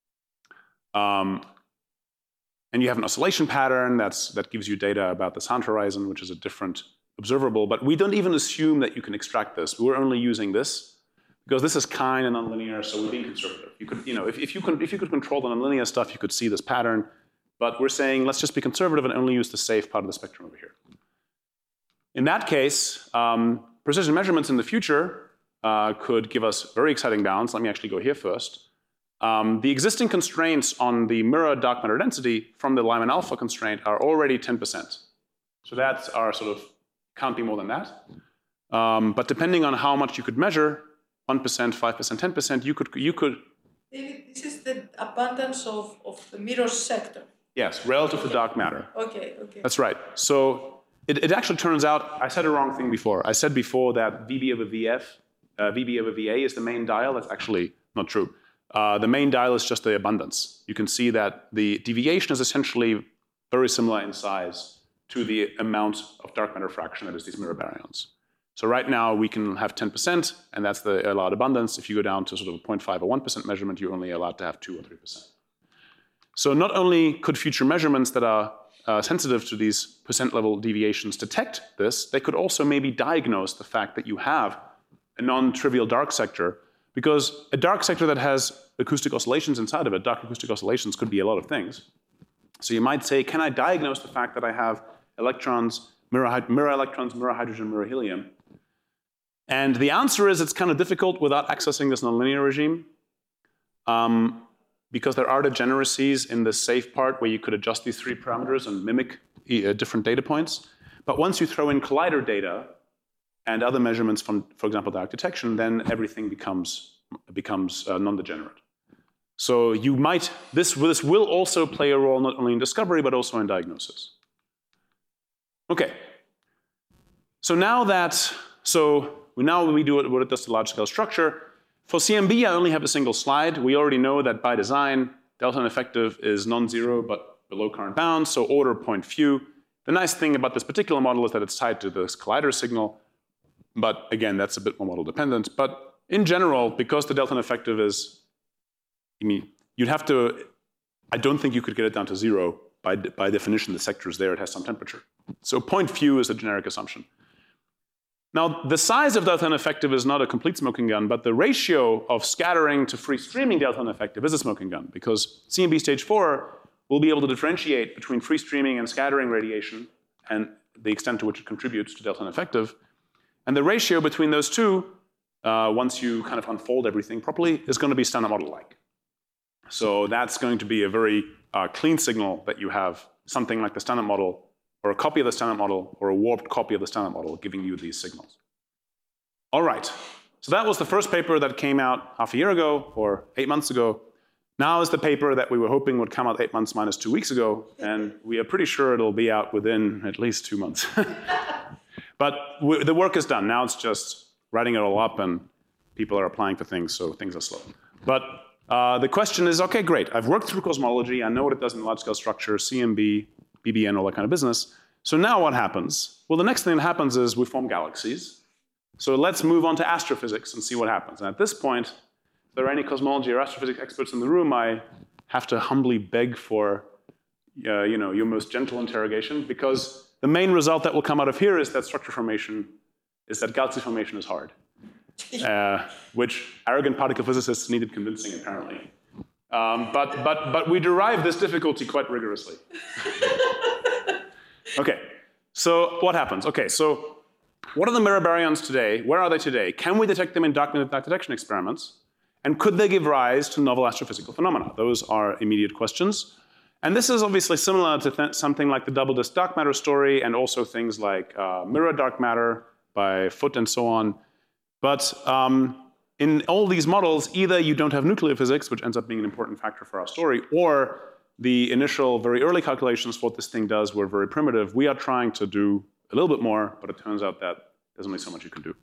Um, and you have an oscillation pattern that's, that gives you data about the sound horizon, which is a different observable. But we don't even assume that you can extract this. We're only using this because this is kind and nonlinear, so we're being conservative. You could, you know, if, if, you could, if you could control the nonlinear stuff, you could see this pattern. But we're saying let's just be conservative and only use the safe part of the spectrum over here. In that case, um, precision measurements in the future uh, could give us very exciting bounds. Let me actually go here first. Um, the existing constraints on the mirror dark matter density from the Lyman alpha constraint are already ten percent. So that's our sort of, can't be more than that. Um, but depending on how much you could measure, one percent, five percent, ten percent, you could, you could. David, this is the abundance of, of the mirror sector. Yes, relative to dark matter. Okay, okay. That's right. So it, it actually turns out, I said a wrong thing before. I said before that V B over V F, uh, V B over V A is the main dial. That's actually not true. Uh, the main dial is just the abundance. You can see that the deviation is essentially very similar in size to the amount of dark matter fraction that is these mirror baryons. So right now we can have ten percent, and that's the allowed abundance. If you go down to sort of a zero point five or one percent measurement, you're only allowed to have two or three percent. So not only could future measurements that are uh, sensitive to these percent level deviations detect this, they could also maybe diagnose the fact that you have a non-trivial dark sector, because a dark sector that has acoustic oscillations inside of it, dark acoustic oscillations could be a lot of things. So you might say, can I diagnose the fact that I have electrons, mirror, mirror electrons, mirror hydrogen, mirror helium? And the answer is it's kind of difficult without accessing this nonlinear regime, um, because there are degeneracies in the safe part where you could adjust these three parameters and mimic uh, different data points. But once you throw in collider data and other measurements from, for example, dark detection, then everything becomes, becomes uh, non-degenerate. So you might, this, this will also play a role not only in discovery, but also in diagnosis. Okay. So now that, so now we do it, what it does to large scale structure. For C M B, I only have a single slide. We already know that by design, delta N effective is non-zero, but below current bounds, so order point few. The nice thing about this particular model is that it's tied to this collider signal. But again, that's a bit more model dependent. But in general, because the delta N effective is, I mean, you'd have to, I don't think you could get it down to zero. By, by definition, the sector is there, it has some temperature. So point few is the generic assumption. Now, the size of delta N effective is not a complete smoking gun, but the ratio of scattering to free streaming delta N effective is a smoking gun, because C M B stage four will be able to differentiate between free streaming and scattering radiation and the extent to which it contributes to delta N effective. And the ratio between those two, uh, once you kind of unfold everything properly, is going to be standard model-like. So that's going to be a very uh, clean signal that you have something like the standard model, or a copy of the standard model, or a warped copy of the standard model giving you these signals. All right, so that was the first paper that came out half a year ago, or eight months ago. Now is the paper that we were hoping would come out eight months minus two weeks ago, and we are pretty sure it'll be out within at least two months. But we, the work is done. Now it's just writing it all up, and people are applying for things, so things are slow. But uh, the question is, okay, great. I've worked through cosmology. I know what it does in large-scale structure, C M B, B B N, all that kind of business. So now what happens? Well, the next thing that happens is we form galaxies. So let's move on to astrophysics and see what happens. And at this point, if there are any cosmology or astrophysics experts in the room, I have to humbly beg for uh, you know, your most gentle interrogation, because the main result that will come out of here is that structure formation, is that galaxy formation is hard, uh, which arrogant particle physicists needed convincing, apparently. Um, but, but, but we derive this difficulty quite rigorously. Okay, so what happens? Okay, so what are the mirror baryons today? Where are they today? Can we detect them in dark matter dark detection experiments? And could they give rise to novel astrophysical phenomena? Those are immediate questions. And this is obviously similar to th something like the double disk dark matter story, and also things like uh, mirror dark matter by Foote and so on. But um, in all these models, either you don't have nuclear physics, which ends up being an important factor for our story, or the initial, very early calculations for what this thing does were very primitive. We are trying to do a little bit more, but it turns out that there's only so much you can do.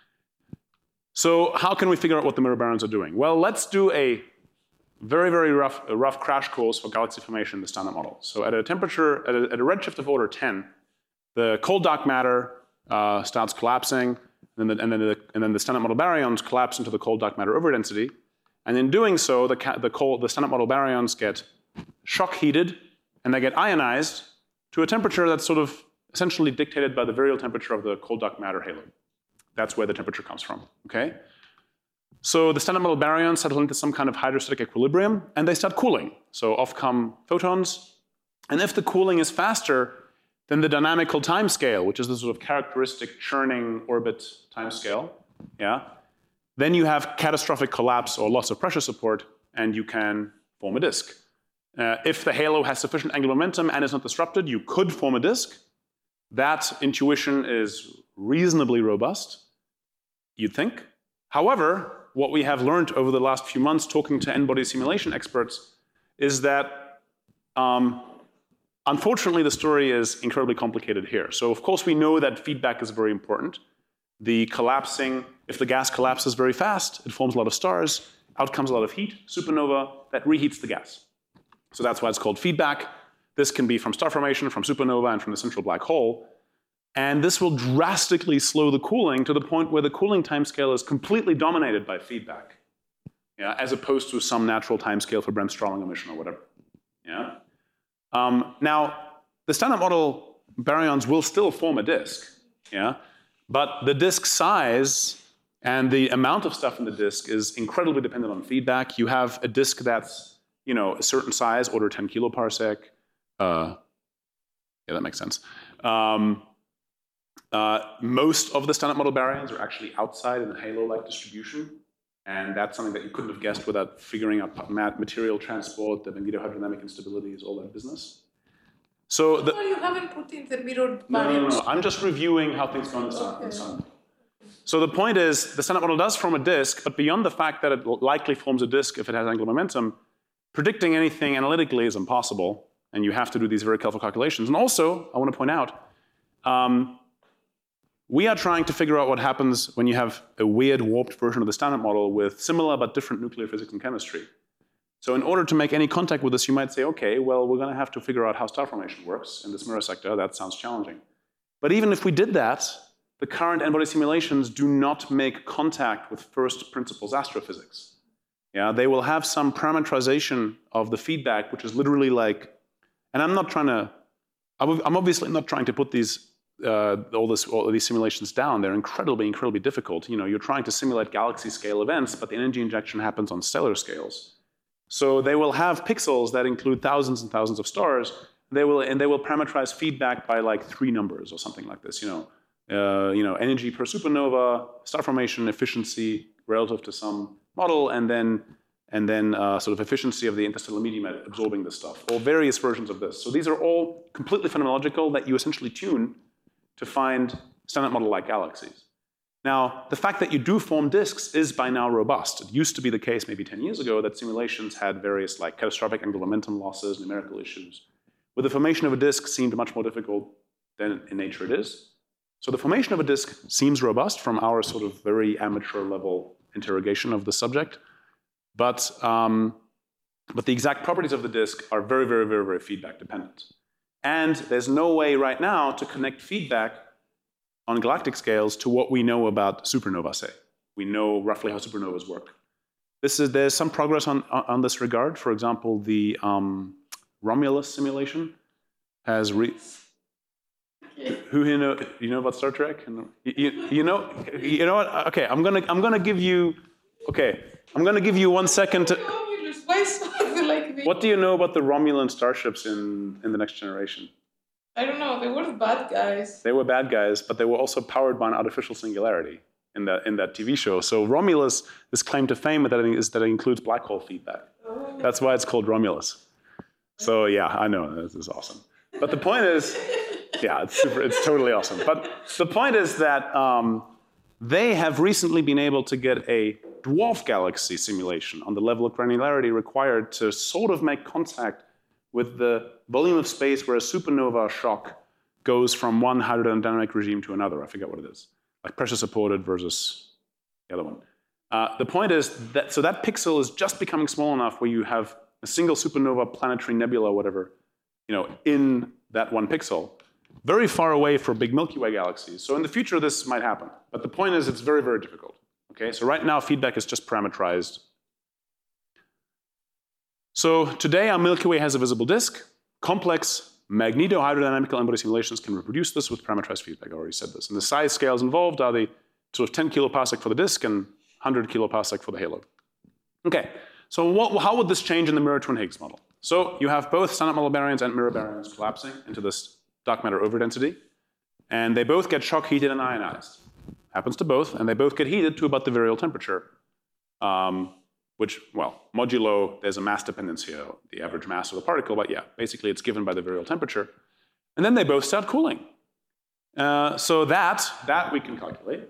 So how can we figure out what the mirror baryons are doing? Well, let's do a very, very rough, a rough crash course for galaxy formation in the standard model. So at a temperature, at a, at a redshift of order ten, the cold dark matter uh, starts collapsing, and then, the, and, then the, and then the standard model baryons collapse into the cold dark matter overdensity. And in doing so, the, the, cold, the standard model baryons get shock heated, and they get ionized to a temperature that's sort of essentially dictated by the virial temperature of the cold dark matter halo. That's where the temperature comes from, okay? So the standard model baryons settle into some kind of hydrostatic equilibrium, and they start cooling. So off come photons. And if the cooling is faster than the dynamical time scale, which is the sort of characteristic churning orbit time scale, yeah, then you have catastrophic collapse or loss of pressure support, and you can form a disk. Uh, if the halo has sufficient angular momentum and is not disrupted, you could form a disk. That intuition is reasonably robust, you'd think. However, what we have learned over the last few months talking to N-body simulation experts is that, um, unfortunately, the story is incredibly complicated here. So of course we know that feedback is very important. The collapsing, if the gas collapses very fast, it forms a lot of stars, out comes a lot of heat, supernova, that reheats the gas. So that's why it's called feedback. This can be from star formation, from supernova, and from the central black hole. And this will drastically slow the cooling to the point where the cooling timescale is completely dominated by feedback, yeah, as opposed to some natural timescale for Bremsstrahlung emission or whatever. Yeah? Um, now, the standard model baryons will still form a disk, yeah? But the disk size and the amount of stuff in the disk is incredibly dependent on feedback. You have a disk that's, you know, a certain size, order ten kiloparsec. Uh, yeah, that makes sense. Um, Uh, most of the standard model baryons are actually outside in a halo-like distribution, and that's something that you couldn't have guessed without figuring out material transport, the magnetohydrodynamic instabilities, all that business. So the, Well, you haven't put in the mirrored no, no, baryons. no, no, I'm just reviewing how things go in the sun. in the sun. So the point is, the standard model does form a disk, but beyond the fact that it likely forms a disk if it has angular momentum, predicting anything analytically is impossible, and you have to do these very careful calculations. And also, I want to point out, um, we are trying to figure out what happens when you have a weird warped version of the standard model with similar but different nuclear physics and chemistry. So in order to make any contact with this, you might say, okay, well, we're going to have to figure out how star formation works in this mirror sector. That sounds challenging. But even if we did that, the current N-body simulations do not make contact with first principles astrophysics. Yeah, they will have some parametrization of the feedback, which is literally like, and I'm not trying to, I'm obviously not trying to put these Uh, all, this, all these simulations down. They're incredibly, incredibly difficult. You know, you're trying to simulate galaxy scale events, but the energy injection happens on stellar scales. So they will have pixels that include thousands and thousands of stars. They will, and they will parameterize feedback by like three numbers or something like this. You know, uh, you know, energy per supernova, star formation efficiency relative to some model, and then and then uh, sort of efficiency of the interstellar medium at absorbing this stuff, or various versions of this. So these are all completely phenomenological that you essentially tune to find standard model-like galaxies. Now, the fact that you do form disks is by now robust. It used to be the case maybe ten years ago that simulations had various like catastrophic angular momentum losses, numerical issues. Where the formation of a disk seemed much more difficult than in nature it is. So the formation of a disk seems robust from our sort of very amateur level interrogation of the subject. But, um, but the exact properties of the disk are very, very, very, very feedback dependent. And there's no way right now to connect feedback on galactic scales to what we know about supernovae, say. We know roughly how supernovas work. This is, there's some progress on, on this regard. For example, the um, Romulus simulation has re Who you know? You know about Star Trek? You, you, you know? You know what? Okay, I'm gonna I'm gonna give you. Okay, I'm gonna give you one second to. Why so like me? What do you know about the Romulan starships in in the Next Generation? I don't know. They were bad guys. They were bad guys, but they were also powered by an artificial singularity in that in that T V show. So Romulus, this claim to fame that it is that it includes black hole feedback. Oh. That's why it's called Romulus. So yeah, I know this is awesome. But the point is, yeah, it's super. It's totally awesome. But the point is that um, they have recently been able to get a dwarf galaxy simulation on the level of granularity required to sort of make contact with the volume of space where a supernova shock goes from one hydrodynamic regime to another. I forget what it is, like pressure supported versus the other one. Uh, the point is that, so that pixel is just becoming small enough where you have a single supernova, planetary nebula, whatever, you know, in that one pixel, very far away from big Milky Way galaxies. So in the future, this might happen. But the point is, it's very, very difficult. Okay, so right now, feedback is just parameterized. So today, our Milky Way has a visible disk. Complex magneto-hydrodynamical n-body simulations can reproduce this with parameterized feedback. I already said this. And the size scales involved are the sort of ten kiloparsec for the disk and one hundred kiloparsec for the halo. Okay, so what, how would this change in the mirror twin Higgs model? So you have both standard model baryons and mirror baryons collapsing into this dark matter overdensity, and they both get shock heated and ionized. Happens to both, and they both get heated to about the virial temperature, um, which, well, modulo, there's a mass dependence here, the average mass of the particle, but yeah, basically it's given by the virial temperature. And then they both start cooling. Uh, so that, that we can calculate.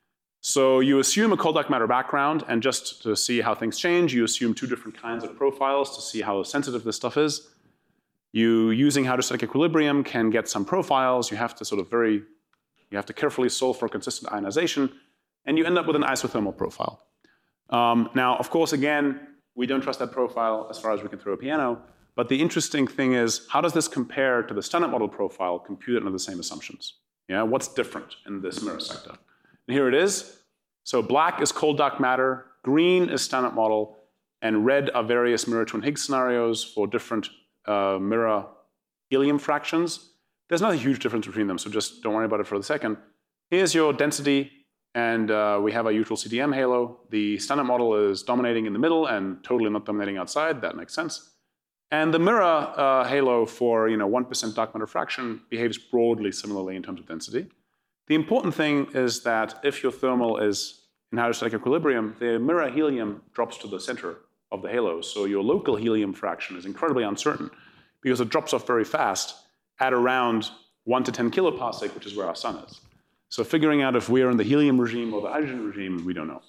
So you assume a cold dark matter background, and just to see how things change, you assume two different kinds of profiles to see how sensitive this stuff is. You, using hydrostatic equilibrium, can get some profiles. You have to sort of very, you have to carefully solve for consistent ionization, and you end up with an isothermal profile. Um, now, of course, again, we don't trust that profile as far as we can throw a piano, but the interesting thing is, how does this compare to the standard model profile computed under the same assumptions? Yeah, what's different in this mirror sector? And here it is. So black is cold dark matter, green is standard model, and red are various mirror twin Higgs scenarios for different uh, mirror helium fractions. There's not a huge difference between them, so just don't worry about it for a second. Here's your density, and uh, we have our usual C D M halo. The standard model is dominating in the middle and totally not dominating outside. That makes sense. And the mirror uh, halo for you know one percent dark matter fraction behaves broadly similarly in terms of density. The important thing is that if your thermal is in hydrostatic equilibrium, the mirror helium drops to the center of the halo. So your local helium fraction is incredibly uncertain because it drops off very fast at around one to ten kiloparsec, which is where our sun is. So figuring out if we're in the helium regime or the hydrogen regime, we don't know.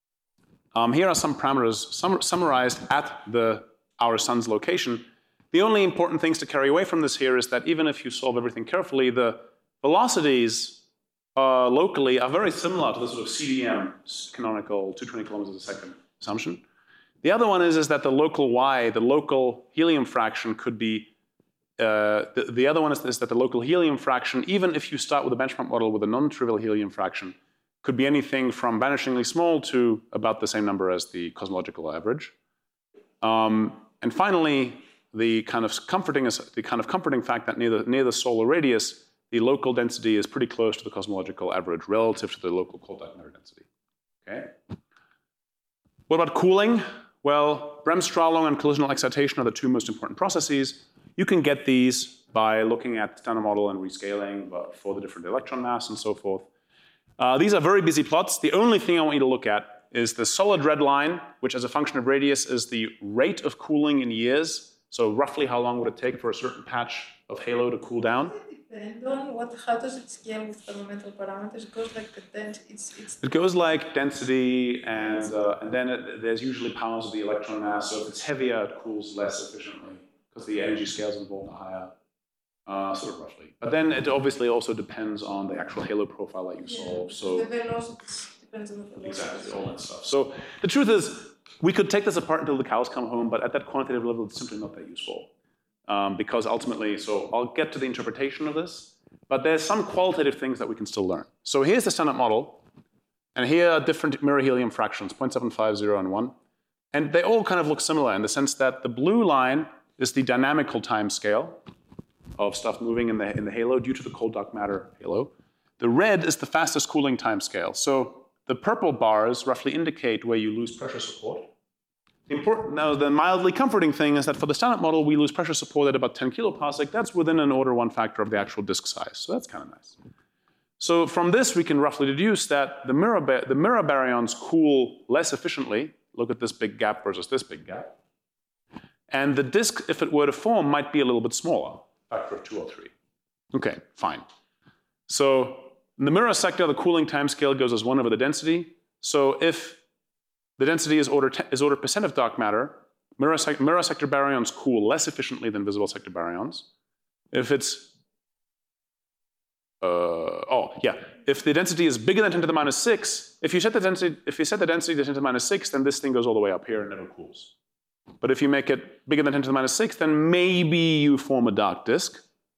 Um, here are some parameters sum summarized at the, our sun's location. The only important things to carry away from this here is that even if you solve everything carefully, the velocities Uh, locally are very similar to the sort of C D M, canonical two hundred twenty kilometers a second assumption. The other one is, is that the local Y, the local helium fraction could be, uh, the, the other one is, is that the local helium fraction, even if you start with a benchmark model with a non-trivial helium fraction, could be anything from vanishingly small to about the same number as the cosmological average. Um, and finally, the kind of comforting, the kind of comforting fact that near the, near the solar radius, the local density is pretty close to the cosmological average relative to the local cold dark matter density. Okay. What about cooling? Well, Bremsstrahlung and collisional excitation are the two most important processes. You can get these by looking at the standard model and rescaling for the different electron mass and so forth. Uh, these are very busy plots. The only thing I want you to look at is the solid red line, which as a function of radius is the rate of cooling in years. So roughly how long would it take for a certain patch of halo to cool down? Depend on what, how does it scale with fundamental parameters? It goes like the dent, it's, it's It goes like density, and, uh, and then it, there's usually powers of the electron mass, so if it's heavier, it cools less efficiently, because the energy scales involved are higher, uh, sort of roughly. But then it obviously also depends on the actual halo profile that you yeah. solve. So the velocity depends on the velocity. Exactly, all that stuff. So the truth is, we could take this apart until the cows come home, but at that quantitative level, it's simply not that useful. Um, because ultimately, so I'll get to the interpretation of this, but there's some qualitative things that we can still learn. So here's the standard model, and here are different mirror helium fractions, zero point seven five, zero, and one. And they all kind of look similar in the sense that the blue line is the dynamical time scale of stuff moving in the, in the halo due to the cold dark matter halo. The red is the fastest cooling time scale. So the purple bars roughly indicate where you lose pressure support. Important, now, the mildly comforting thing is that for the standard model, we lose pressure support at about ten kiloparsec. That's within an order one factor of the actual disk size. So that's kind of nice. So from this, we can roughly deduce that the mirror, the mirror baryons cool less efficiently. Look at this big gap versus this big gap. And the disk, if it were to form, might be a little bit smaller, factor of two or three. Okay, fine. So in the mirror sector, the cooling time scale goes as one over the density. So if the density is order, is order percent of dark matter, mirror, sec mirror sector baryons cool less efficiently than visible sector baryons. If it's, uh, oh, yeah, if the density is bigger than ten to the minus six, if you set the density, if you set the density to ten to the minus six, then this thing goes all the way up here and never cools. But if you make it bigger than ten to the minus six, then maybe you form a dark disk.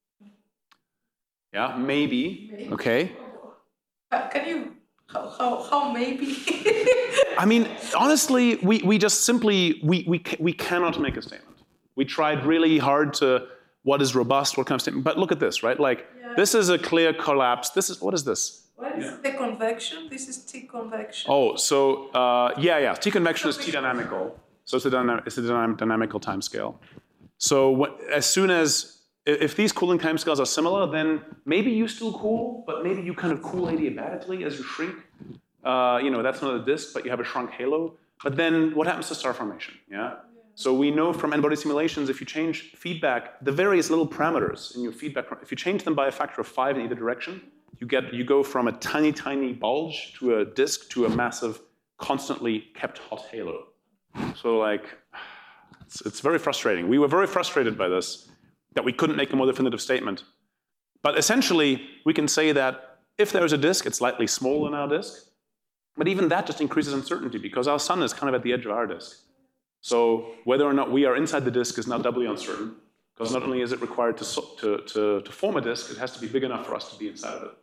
Yeah, maybe, Maybe. okay. Uh, Can you, how, how, how maybe? I mean, honestly, we, we just simply, we, we, we cannot make a statement. We tried really hard to, what is robust, what kind of statement, but look at this, right? Like, Yeah. this is a clear collapse. This is, what is this? What is the convection? This is T convection. Oh, so, uh, yeah, yeah, T convection is T dynamical. So it's a, dyna it's a dynam dynamical time scale. So what, as soon as, if these cooling timescales are similar, then maybe you still cool, but maybe you kind of cool adiabatically as you shrink. Uh, you know, that's not a disk, but you have a shrunk halo. But then what happens to star formation? Yeah. yeah. So we know from n-body simulations, if you change feedback, the various little parameters in your feedback, if you change them by a factor of five in either direction, you get you go from a tiny, tiny bulge to a disk to a massive, constantly kept hot halo. So like, it's, it's very frustrating. We were very frustrated by this, that we couldn't make a more definitive statement. But essentially, we can say that if there's a disk, it's slightly smaller than our disk. But even that just increases uncertainty because our sun is kind of at the edge of our disk. So whether or not we are inside the disk is now doubly uncertain, because not only is it required to, to, to, to form a disk, it has to be big enough for us to be inside of it.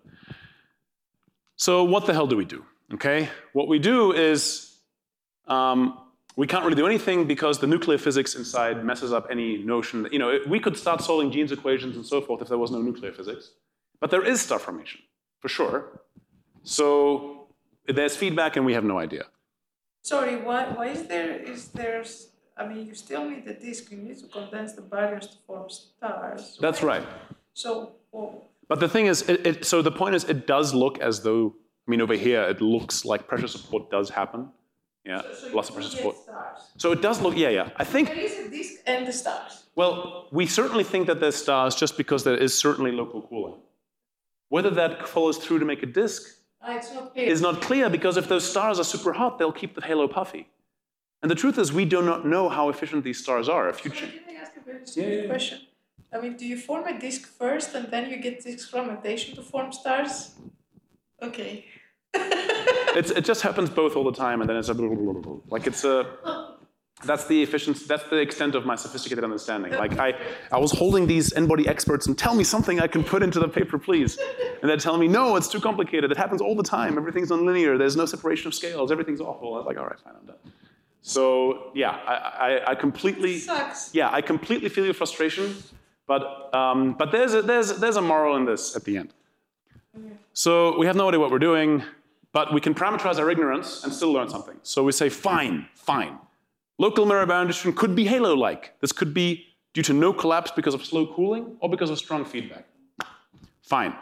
So what the hell do we do? Okay, what we do is um, we can't really do anything because the nuclear physics inside messes up any notion that, you know, we could start solving Jeans equations and so forth if there was no nuclear physics. But there is star formation, for sure. So there's feedback and we have no idea. Sorry, why, why is there, is there, I mean, you still need the disk, you need to condense the baryons to form stars. That's right. So, well, But the thing is, it, it, so the point is, it does look as though, I mean, over here, it looks like pressure support does happen. Yeah, so, so lots of you pressure get support. stars. So it does look, yeah, yeah. I think, There is a disk and the stars. well, we certainly think that there's stars just because there is certainly local cooling. Whether that follows through to make a disk Ah, it's not clear. is not clear, because if those stars are super hot, they'll keep the halo puffy. And the truth is, we do not know how efficient these stars are. If you Sorry, ch- can I ask a very stupid yeah, yeah. question? I mean, do you form a disk first and then you get disk fragmentation to form stars? Okay. it's, it just happens both all the time, and then it's a like it's a. That's the efficiency. That's the extent of my sophisticated understanding. Like I, I was holding these n-body experts and tell me something I can put into the paper, please. And they're telling me, no, it's too complicated. It happens all the time. Everything's nonlinear. There's no separation of scales. Everything's awful. I was like, all right, fine, I'm done. So yeah, I, I, I completely. Sucks. Yeah, I completely feel your frustration, but um, but there's a, there's there's a moral in this at the end. So we have no idea what we're doing, but we can parameterize our ignorance and still learn something. So we say, fine, fine. Local mirror baryon distribution could be halo-like. This could be due to no collapse because of slow cooling or because of strong feedback. Fine.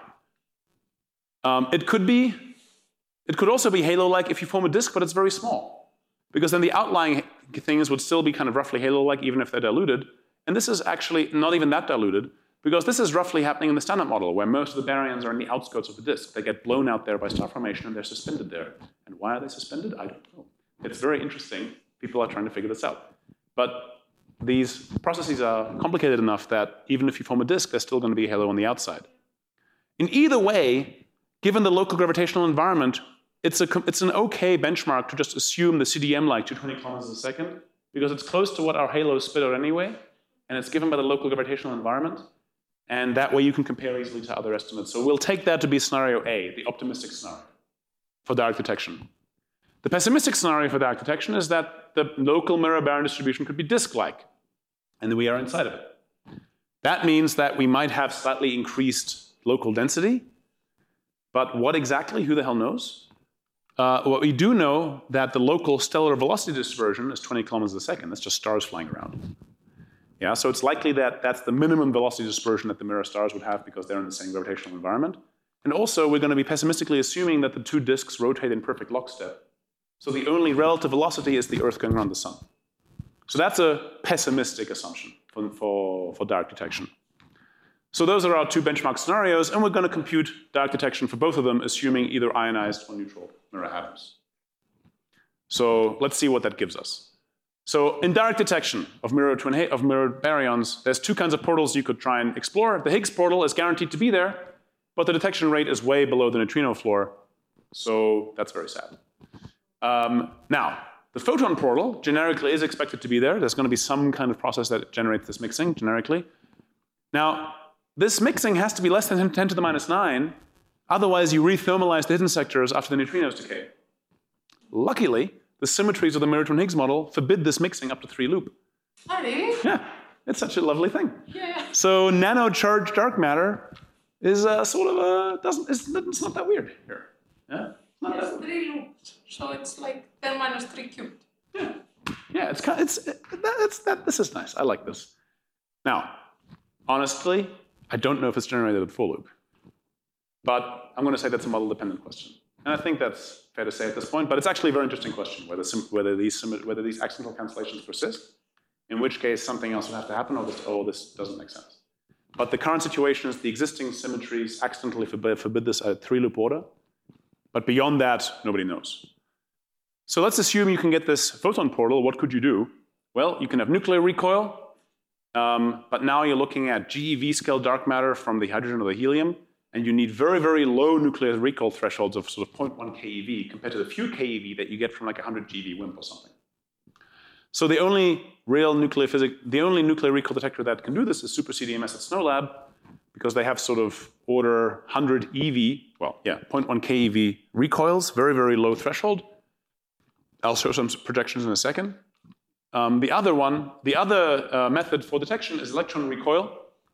Um, it could be, it could also be halo-like if you form a disk, but it's very small. Because then the outlying things would still be kind of roughly halo-like even if they're diluted. And this is actually not even that diluted, because this is roughly happening in the standard model, where most of the baryons are in the outskirts of the disk. They get blown out there by star formation and they're suspended there. And why are they suspended? I don't know. It's very interesting. People are trying to figure this out. But these processes are complicated enough that even if you form a disk, there's still going to be a halo on the outside. In either way, given the local gravitational environment, it's, a, it's an okay benchmark to just assume the C D M like two hundred twenty kilometers a second, because it's close to what our halos spit out anyway, and it's given by the local gravitational environment, and that way you can compare easily to other estimates. So we'll take that to be scenario A, the optimistic scenario for direct detection. The pessimistic scenario for direct detection is that the local mirror baryon distribution could be disk-like, and we are inside of it. That means that we might have slightly increased local density, but what exactly, who the hell knows? Uh, what we do know that the local stellar velocity dispersion is twenty kilometers a second. That's just stars flying around. Yeah, so it's likely that that's the minimum velocity dispersion that the mirror stars would have because they're in the same gravitational environment. And also, we're going to be pessimistically assuming that the two disks rotate in perfect lockstep. So the only relative velocity is the Earth going around the sun. So that's a pessimistic assumption for, for, for direct detection. So those are our two benchmark scenarios, and we're going to compute direct detection for both of them, assuming either ionized or neutral mirror atoms. So let's see what that gives us. So in direct detection of mirror twin of mirrored baryons, there's two kinds of portals you could try and explore. The Higgs portal is guaranteed to be there, but the detection rate is way below the neutrino floor, so that's very sad. Um, now, the photon portal generically is expected to be there. There's going to be some kind of process that generates this mixing generically. Now, this mixing has to be less than ten to the minus nine, otherwise you rethermalize the hidden sectors after the neutrinos decay. Luckily, the symmetries of the mirror twin Higgs model forbid this mixing up to three loop. Oh, really? Yeah, it's such a lovely thing. Yeah. So nano-charged dark matter is uh, sort of a, doesn't, it's, it's not that weird here. Yeah, it's not It's that weird. three loops, so it's like ten minus three cubed. Yeah, yeah, it's kind of, it's, it, that, it's, that, this is nice, I like this. Now, honestly, I don't know if it's generated at full loop, but I'm going to say that's a model-dependent question. And I think that's fair to say at this point, but it's actually a very interesting question, whether, whether, these, whether these accidental cancellations persist, in which case something else would have to happen, or this, oh, this doesn't make sense. But the current situation is the existing symmetries accidentally forbid, forbid this at three-loop order, but beyond that, nobody knows. So let's assume you can get this photon portal. What could you do? Well, you can have nuclear recoil, um, but now you're looking at G eV scale dark matter from the hydrogen or the helium, and you need very, very low nuclear recoil thresholds of sort of zero point one keV compared to the few keV that you get from like a one hundred G eV WIMP or something. So the only real nuclear physics, the only nuclear recoil detector that can do this is Super C D M S at SNOLAB, because they have sort of order one hundred E V, well, yeah, zero point one keV recoils, very, very low threshold. I'll show some projections in a second. Um, the other one, the other uh, method for detection is electron recoil.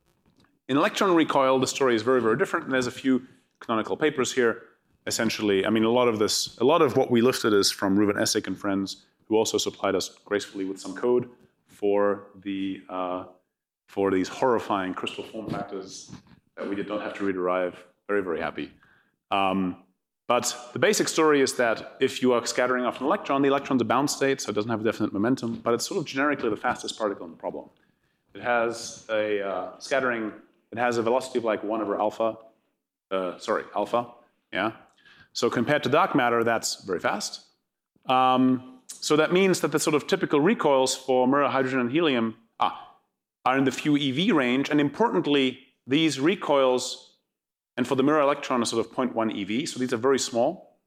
In electron recoil, the story is very, very different, and there's a few canonical papers here. Essentially, I mean, a lot of this, a lot of what we listed is from Reuven Essig and friends, who also supplied us gracefully with some code for the uh, for these horrifying crystal form factors that we did not have to rederive. Very, very happy. Um, but the basic story is that if you are scattering off an electron, the electron's a bound state, so it doesn't have a definite momentum, but it's sort of generically the fastest particle in the problem. It has a uh, scattering, it has a velocity of like one over alpha, uh, sorry, alpha, yeah. So compared to dark matter, that's very fast. Um, so that means that the sort of typical recoils for mirror hydrogen and helium ah, are in the few E V range, and importantly, these recoils, and for the mirror electron, are sort of zero point one E V, so these are very small.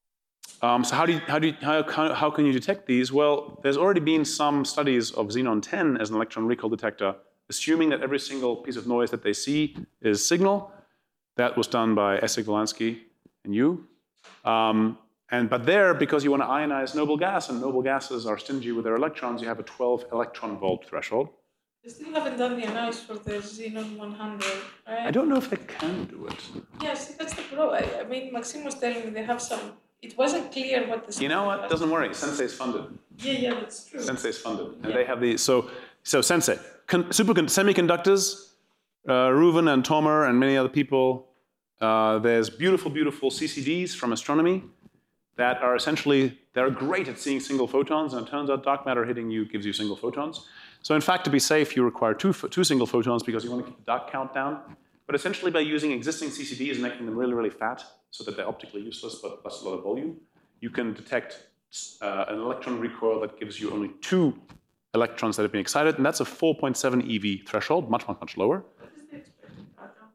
Um, so how do you, how do you, how, how, how can you detect these? Well, there's already been some studies of xenon ten as an electron recoil detector, assuming that every single piece of noise that they see is signal. That was done by Essig, Volansky, and you. Um, and but there, because you want to ionize noble gas, and noble gases are stingy with their electrons, you have a twelve electron volt threshold. They still haven't done the analysis for the Xenon one hundred, right? I don't know if they can do it. Yeah, see, that's the problem. I, I mean, Maxime was telling me they have some. It wasn't clear what the. You know what? Doesn't worry. Sensei is funded. Yeah, yeah, that's true. Sensei is funded, and Yeah. they have the so so Sensei con, super semiconductors. Uh, Reuven and Tomer and many other people. Uh, there's beautiful, beautiful C C Ds from astronomy that are essentially they're great at seeing single photons, and it turns out dark matter hitting you gives you single photons. So in fact, to be safe, you require two two single photons because you want to keep the dark count down. But essentially, by using existing C C Ds and making them really, really fat, so that they're optically useless but plus a lot of volume, you can detect uh, an electron recoil that gives you only two electrons that have been excited, and that's a four point seven E V threshold, much, much, much lower. What is the expected pattern?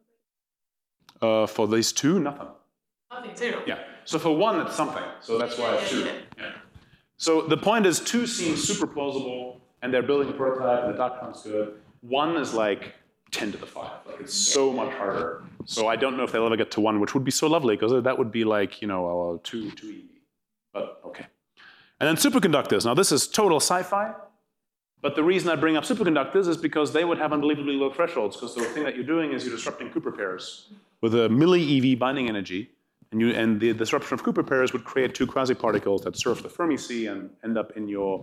Uh, for these two, nothing. Nothing, zero. Yeah. So for one, it's something. So that's why it's two. Yeah, Yeah. So the point is, two seems super plausible, and they're building a prototype, and the dark count's good. One is like ten to the five. Like it's so much harder. So I don't know if they'll ever get to one, which would be so lovely, because that would be like, you know, uh, two, two E V. But okay. And then superconductors. Now this is total sci-fi. But the reason I bring up superconductors is because they would have unbelievably low thresholds, because the thing that you're doing is you're disrupting Cooper pairs with a milli-E V binding energy. And, you, and the disruption of Cooper pairs would create two quasi-particles that surf the Fermi sea and end up in your,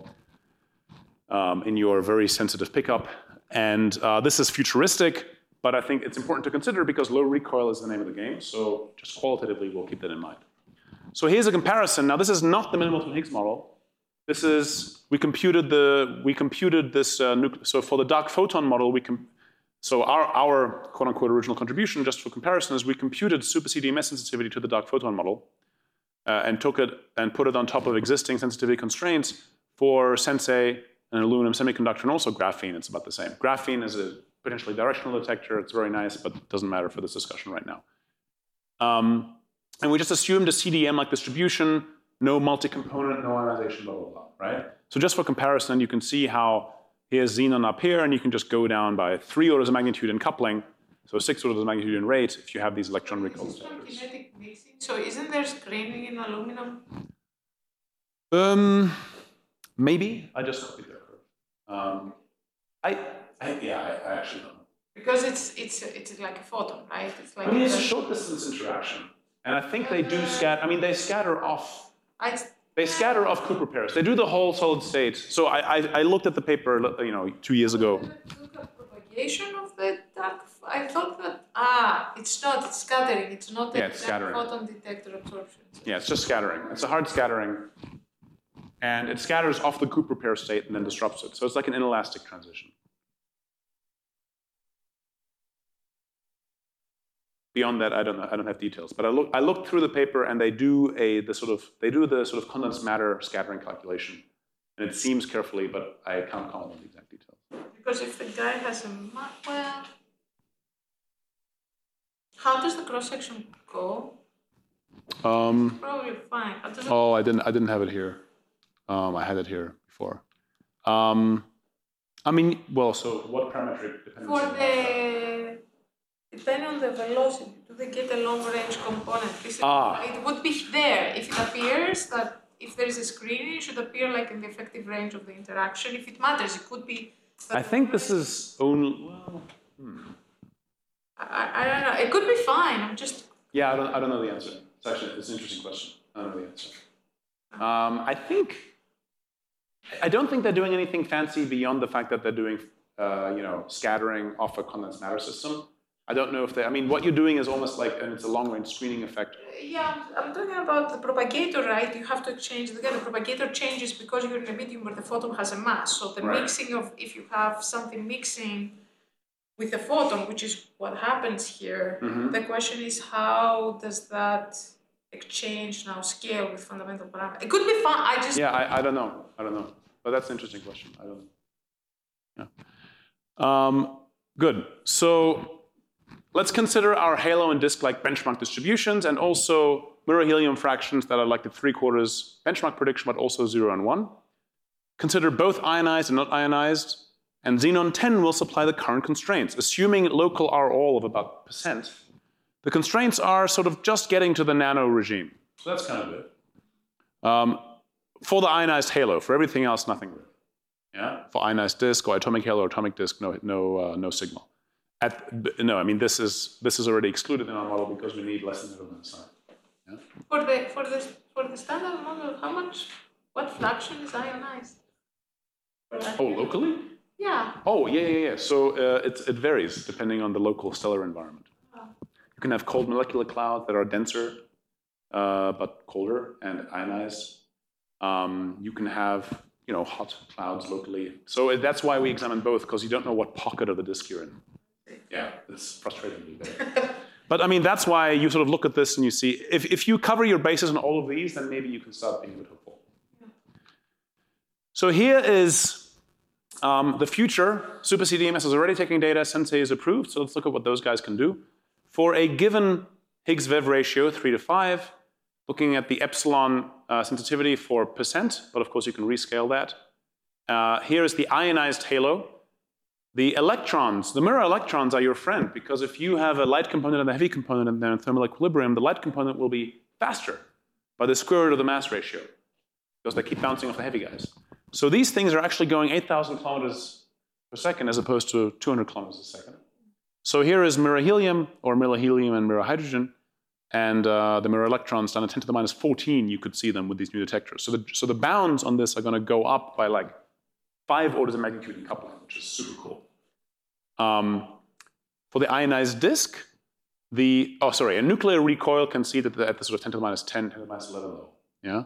um, in your very sensitive pickup. And uh, this is futuristic, but I think it's important to consider because low recoil is the name of the game. So just qualitatively, we'll keep that in mind. So here's a comparison. Now, this is not the minimal twin Higgs model. This is, we computed the, we computed this, uh, so for the dark photon model, we com so our, our quote unquote original contribution, just for comparison, is we computed super C D M S sensitivity to the dark photon model. uh, and took it and put it on top of existing sensitivity constraints for Sensei, an aluminum semiconductor, and also graphene. It's about the same. Graphene is a potentially directional detector. It's very nice, but it doesn't matter for this discussion right now. Um, and we just assumed a C D M-like distribution, no multi-component, no ionization, blah, blah, blah, right? So just for comparison, you can see how here's xenon up here, and you can just go down by three orders of magnitude in coupling, so six orders of magnitude in rate if you have these electron recall detectors. Kinetic mixing. So isn't there screening in aluminum? Um, maybe. I just copied their curve. Um, I, I, yeah, I, I actually don't know. Because it's it's it's like a photon, right? It's like I mean, it's a the- short distance interaction. And I think they do scatter, I mean, they scatter off, I, they scatter off Cooper pairs. They do the whole solid state. So I, I, I looked at the paper, you know, two years ago. Look at propagation of the dark. I thought that ah, it's not. It's scattering. It's not a Yeah, it's dark scattering. photon detector absorption. Yeah, it's just scattering. It's a hard scattering. And it scatters off the Cooper pair state and then disrupts it. So it's like an inelastic transition. Beyond that, I don't know. I don't have details. But I look. I looked through the paper, and they do a the sort of they do the sort of condensed matter scattering calculation, and it seems carefully, but I can't comment on the exact details. Because if the guy has a ma- well, how does the cross section go? Um, Probably fine. How does it oh, I didn't. I didn't have it here. Um, I had it here before. Um, I mean, well, so what parametric dependency? for the depending on the velocity, do they get a long range component? Is it, Ah. it would be there if it appears that if there is a screening, it should appear like in the effective range of the interaction. If it matters, it could be. I think this is only. Well, I, I don't know. It could be fine. I'm just. yeah, I don't. I don't know the answer. It's actually it's an interesting question. I don't know the answer. Um, I think. I don't think they're doing anything fancy beyond the fact that they're doing, uh, you know, scattering off a condensed matter system. I don't know if they. I mean, what you're doing is almost like, and it's a long-range screening effect. Yeah, I'm, I'm talking about the propagator, right? You have to exchange again. The propagator changes because you're in a medium where the photon has a mass. So the Right. mixing of if you have something mixing with a photon, which is what happens here. Mhm. The question is how does that exchange now scale with fundamental parameters? It could be fun. I just Yeah, I, I don't know. I don't know. But that's an interesting question. I don't know. Yeah. Um, good. So let's consider our halo and disk-like benchmark distributions and also mirror helium fractions that are like the three-quarters benchmark prediction, but also zero and one. Consider both ionized and not ionized. And xenon ten will supply the current constraints, assuming local R all of about percent. The constraints are sort of just getting to the nano regime. So that's kind of good. Um, for the ionized halo, for everything else, nothing really. Yeah? For ionized disk or atomic halo or atomic disk, no, no, uh, no signal. At, no, I mean, this is, this is already excluded in our model because we need less than zero sign. Yeah? for the for the for the standard model, how much what fraction is ionized? For that? Oh, locally? Yeah. Oh, yeah, yeah, yeah. So uh, it, it varies depending on the local stellar environment. You can have cold molecular clouds that are denser, uh, but colder and ionized. Um, you can have, you know, hot clouds locally. So it, that's why we examine both, because you don't know what pocket of the disk you're in. Yeah, it's frustratingly big. But I mean, that's why you sort of look at this and you see, if, if you cover your bases on all of these, then maybe you can start being a bit hopeful. So here is um, the future. Super C D M S is already taking data. Sensei is approved. So let's look at what those guys can do. For a given Higgs-Vev ratio, three to five, looking at the epsilon uh, sensitivity for percent, but of course you can rescale that. Uh, here is the ionized halo. The electrons, the mirror electrons are your friend, because if you have a light component and a heavy component and they're in thermal equilibrium, the light component will be faster by the square root of the mass ratio, because they keep bouncing off the heavy guys. So these things are actually going eight thousand kilometers per second as opposed to two hundred kilometers a second. So here is mirror helium, or mirror helium and mirror hydrogen, and uh, the mirror electrons down to ten to the minus fourteen, you could see them with these new detectors. So the, so the bounds on this are going to go up by like five orders of magnitude in coupling, which is super cool. Um, for the ionized disk, the, oh sorry, a nuclear recoil can see that the, at the sort of ten to the minus ten, ten to the minus eleven level, yeah?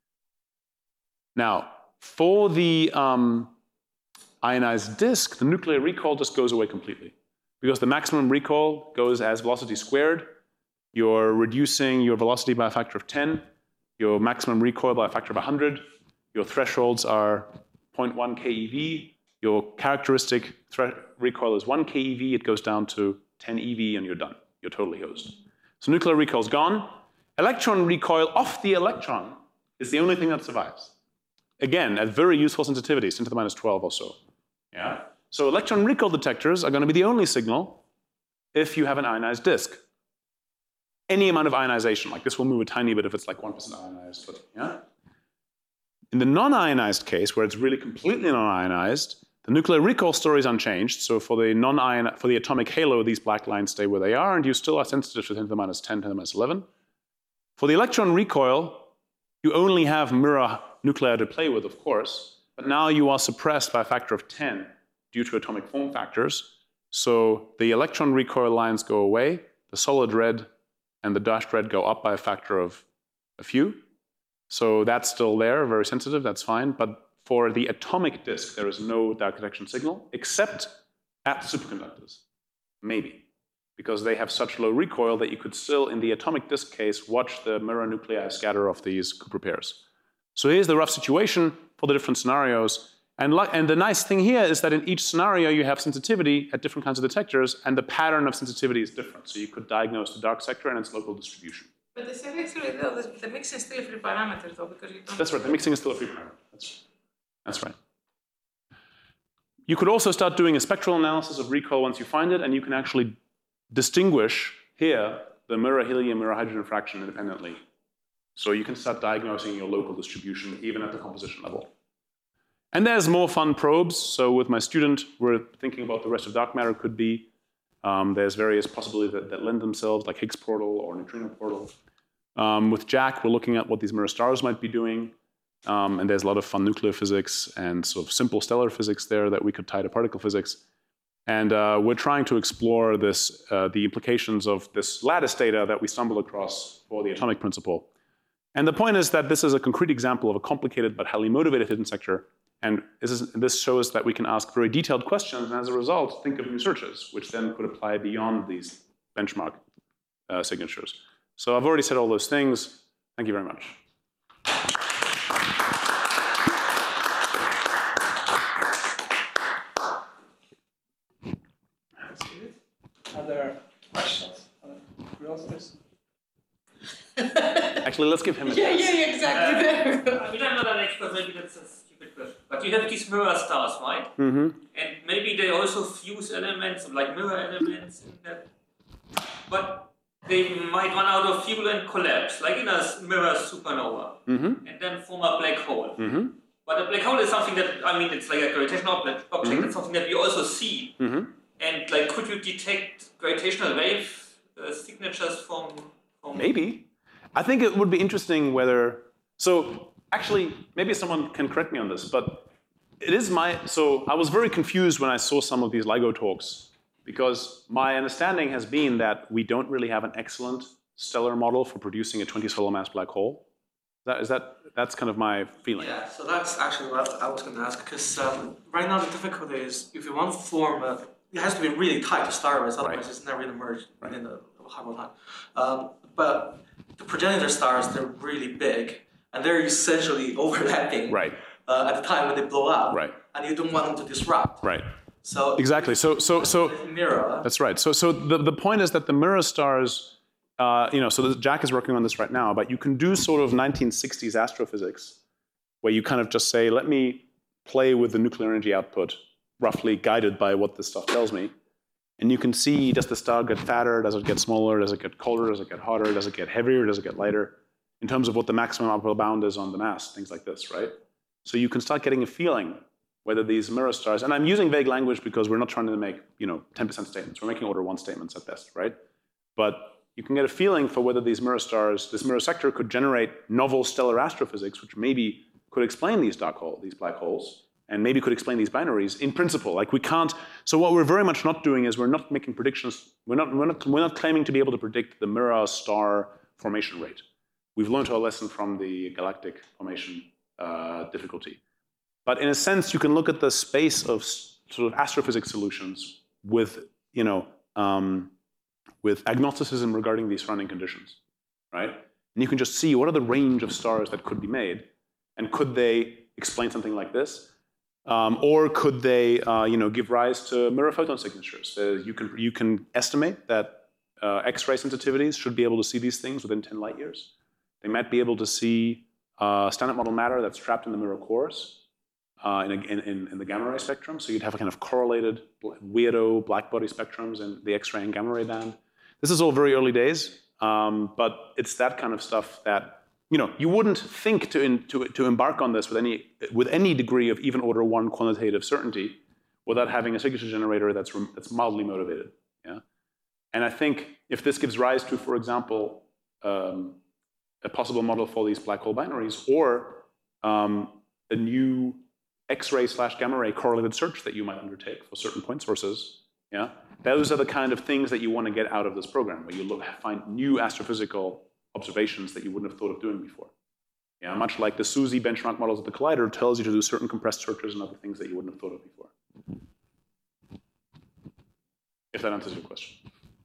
Now, for the um, ionized disk, the nuclear recoil just goes away completely, because the maximum recoil goes as velocity squared. You're reducing your velocity by a factor of ten. your maximum recoil by a factor of one hundred. Your thresholds are zero point one keV. Your characteristic recoil is one keV. It goes down to ten eV, and you're done. You're totally hosed. So nuclear recoil is gone. Electron recoil off the electron is the only thing that survives. Again, at very useful sensitivities, ten to the minus twelve or so. Yeah? So electron recoil detectors are going to be the only signal if you have an ionized disk. Any amount of ionization, like this will move a tiny bit if it's like one percent ionized, but yeah? In the non-ionized case, where it's really completely non-ionized, the nuclear recoil story is unchanged. So for the non-ion, for the atomic halo, these black lines stay where they are, and you still are sensitive to ten to the minus ten, ten to the minus eleven. For the electron recoil, you only have mirror nuclei to play with, of course, but now you are suppressed by a factor of ten due to atomic form factors. So the electron recoil lines go away, the solid red and the dashed red go up by a factor of a few. So that's still there, very sensitive, that's fine. But for the atomic disk, there is no dark detection signal, except at superconductors, maybe. Because they have such low recoil that you could still, in the atomic disk case, watch the mirror nuclei scatter off these Cooper pairs. So here's the rough situation for the different scenarios. And, and the nice thing here is that in each scenario, you have sensitivity at different kinds of detectors, and the pattern of sensitivity is different. So you could diagnose the dark sector and its local distribution. But essentially, though, the, the mixing is still a free parameter, though, because you don't... That's right, the mixing is still a free parameter. That's, that's right. You could also start doing a spectral analysis of recoil once you find it, and you can actually distinguish here the mirror helium, mirror hydrogen fraction independently. So you can start diagnosing your local distribution even at the composition level. And there's more fun probes. So with my student, we're thinking about the rest of dark matter could be. Um, there's various possibilities that, that lend themselves, like Higgs portal or neutrino portal. Um, with Jack, we're looking at what these mirror stars might be doing. Um, and there's a lot of fun nuclear physics and sort of simple stellar physics there that we could tie to particle physics. And uh, we're trying to explore this, uh, the implications of this lattice data that we stumbled across for the atomic principle. And the point is that this is a concrete example of a complicated but highly motivated hidden sector. And this, is, this shows that we can ask very detailed questions, and as a result, think of new searches, which then could apply beyond these benchmark uh, signatures. So I've already said all those things. Thank you very much. Other questions? Other curiosities? Actually, let's give him a Yeah, chance. yeah, yeah, exactly Uh, there. I mean, I'm not an expert, maybe that's a stupid question. But you have these mirror stars, right? Mm-hmm. And maybe they also fuse elements, like mirror elements in that. But they might run out of fuel and collapse, like in a mirror supernova, Mm-hmm. and then form a black hole. Mm-hmm. But a black hole is something that, I mean, it's like a gravitational object, object Mhm. it's something that we also see. Mm-hmm. And like, could you detect gravitational wave uh, signatures from, from... Maybe. I think it would be interesting whether, so actually, maybe someone can correct me on this, but it is my, so I was very confused when I saw some of these LIGO talks, because my understanding has been that we don't really have an excellent stellar model for producing a twenty solar mass black hole. Is that, is that, that's kind of my feeling. Yeah, so that's actually what I was going to ask, because um, right now the difficulty is if you want to form a, it has to be really tight to start with, otherwise Right. it's never going to merge Right. in the high time. Um, but the progenitor stars, they're really big, and they're essentially overlapping Right, uh, at the time when they blow up, right, and you don't want them to disrupt. right. So Exactly, so, so, so, mirror, that's right. So, so the, the point is that the mirror stars, uh, you know, so the, Jack is working on this right now, but you can do sort of nineteen sixties astrophysics, where you kind of just say, let me play with the nuclear energy output, roughly guided by what this stuff tells me. And you can see, does the star get fatter? Does it get smaller? Does it get colder? Does it get hotter? Does it get heavier? Does it get lighter? In terms of what the maximum upper bound is on the mass, things like this, right? So you can start getting a feeling whether these mirror stars, and I'm using vague language because we're not trying to make, you know, ten percent statements. We're making order one statements at best, right? But you can get a feeling for whether these mirror stars, this mirror sector could generate novel stellar astrophysics, which maybe could explain these dark holes, these black holes, and maybe could explain these binaries in principle. Like we can't, so what we're very much not doing is we're not making predictions, we're not, we're not, we're not claiming to be able to predict the mirror star formation rate. We've learned our lesson from the galactic formation uh, difficulty. But in a sense, you can look at the space of sort of astrophysics solutions with, you know, um, with agnosticism regarding these surrounding conditions, right? And you can just see what are the range of stars that could be made, and could they explain something like this? Um, or could they uh, you know, give rise to mirror photon signatures? Uh, you, can, you can estimate that uh, X-ray sensitivities should be able to see these things within ten light years. They might be able to see uh, standard model matter that's trapped in the mirror cores uh, in, a, in, in the gamma ray spectrum. So you'd have a kind of correlated weirdo black body spectrums in the X-ray and gamma ray band. This is all very early days, um, but it's that kind of stuff that, you know, you wouldn't think to, in, to, to embark on this with any, with any degree of even order one quantitative certainty without having a signature generator that's, that's mildly motivated. Yeah? And I think if this gives rise to, for example, um, a possible model for these black hole binaries, or um, a new X-ray slash gamma ray correlated search that you might undertake for certain point sources, yeah, those are the kind of things that you want to get out of this program, where you look, find new astrophysical observations that you wouldn't have thought of doing before. Yeah, much like the SUSY benchmark models of the collider tells you to do certain compressed searches and other things that you wouldn't have thought of before. If that answers your question.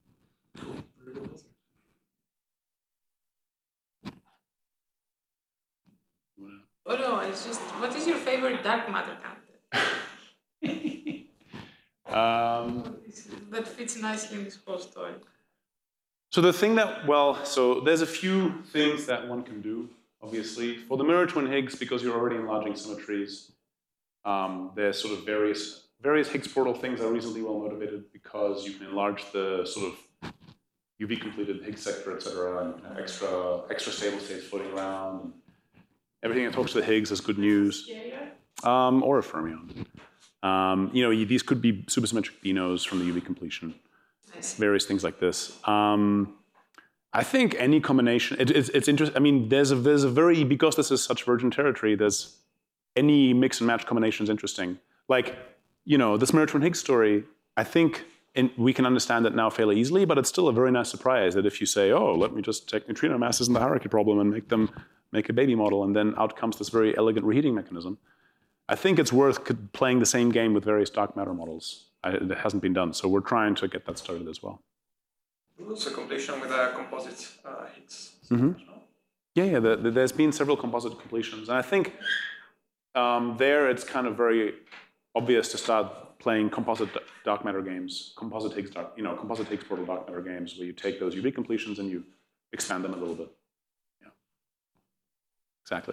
Oh no, it's just, what is your favorite dark matter candidate? um, That fits nicely in this whole story. So the thing that, well, so there's a few things that one can do, obviously. For the mirror twin Higgs, because you're already enlarging symmetries, um, there's sort of various, various Higgs portal things that are reasonably well motivated, because you can enlarge the sort of U V completed Higgs sector, et cetera, and have extra, extra stable states floating around. And everything that talks to the Higgs is good news. Um, or a fermion. Um, you know, these could be supersymmetric Binos from the U V completion. Various things like this. Um, I think any combination, it, it's, it's interesting. I mean, there's a, there's a very, because this is such virgin territory, there's any mix and match combination is interesting. Like, you know, this mirror twin Higgs story, I think in, we can understand it now fairly easily, but it's still a very nice surprise that if you say, oh, let me just take neutrino masses in the hierarchy problem and make them make a baby model, and then out comes this very elegant reheating mechanism. I think it's worth playing the same game with various dark matter models. I, it hasn't been done, so we're trying to get that started as well. Also completion with a composite uh, Higgs. Mm-hmm. Yeah, yeah, the, the, there's been several composite completions, and I think um, there it's kind of very obvious to start playing composite dark matter games, composite Higgs dark, you know, composite Higgs portal dark matter games, where you take those U V completions and you expand them a little bit. Yeah, exactly.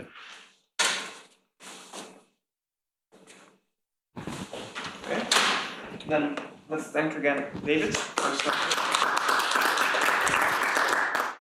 Okay. Then let's thank again David for starting.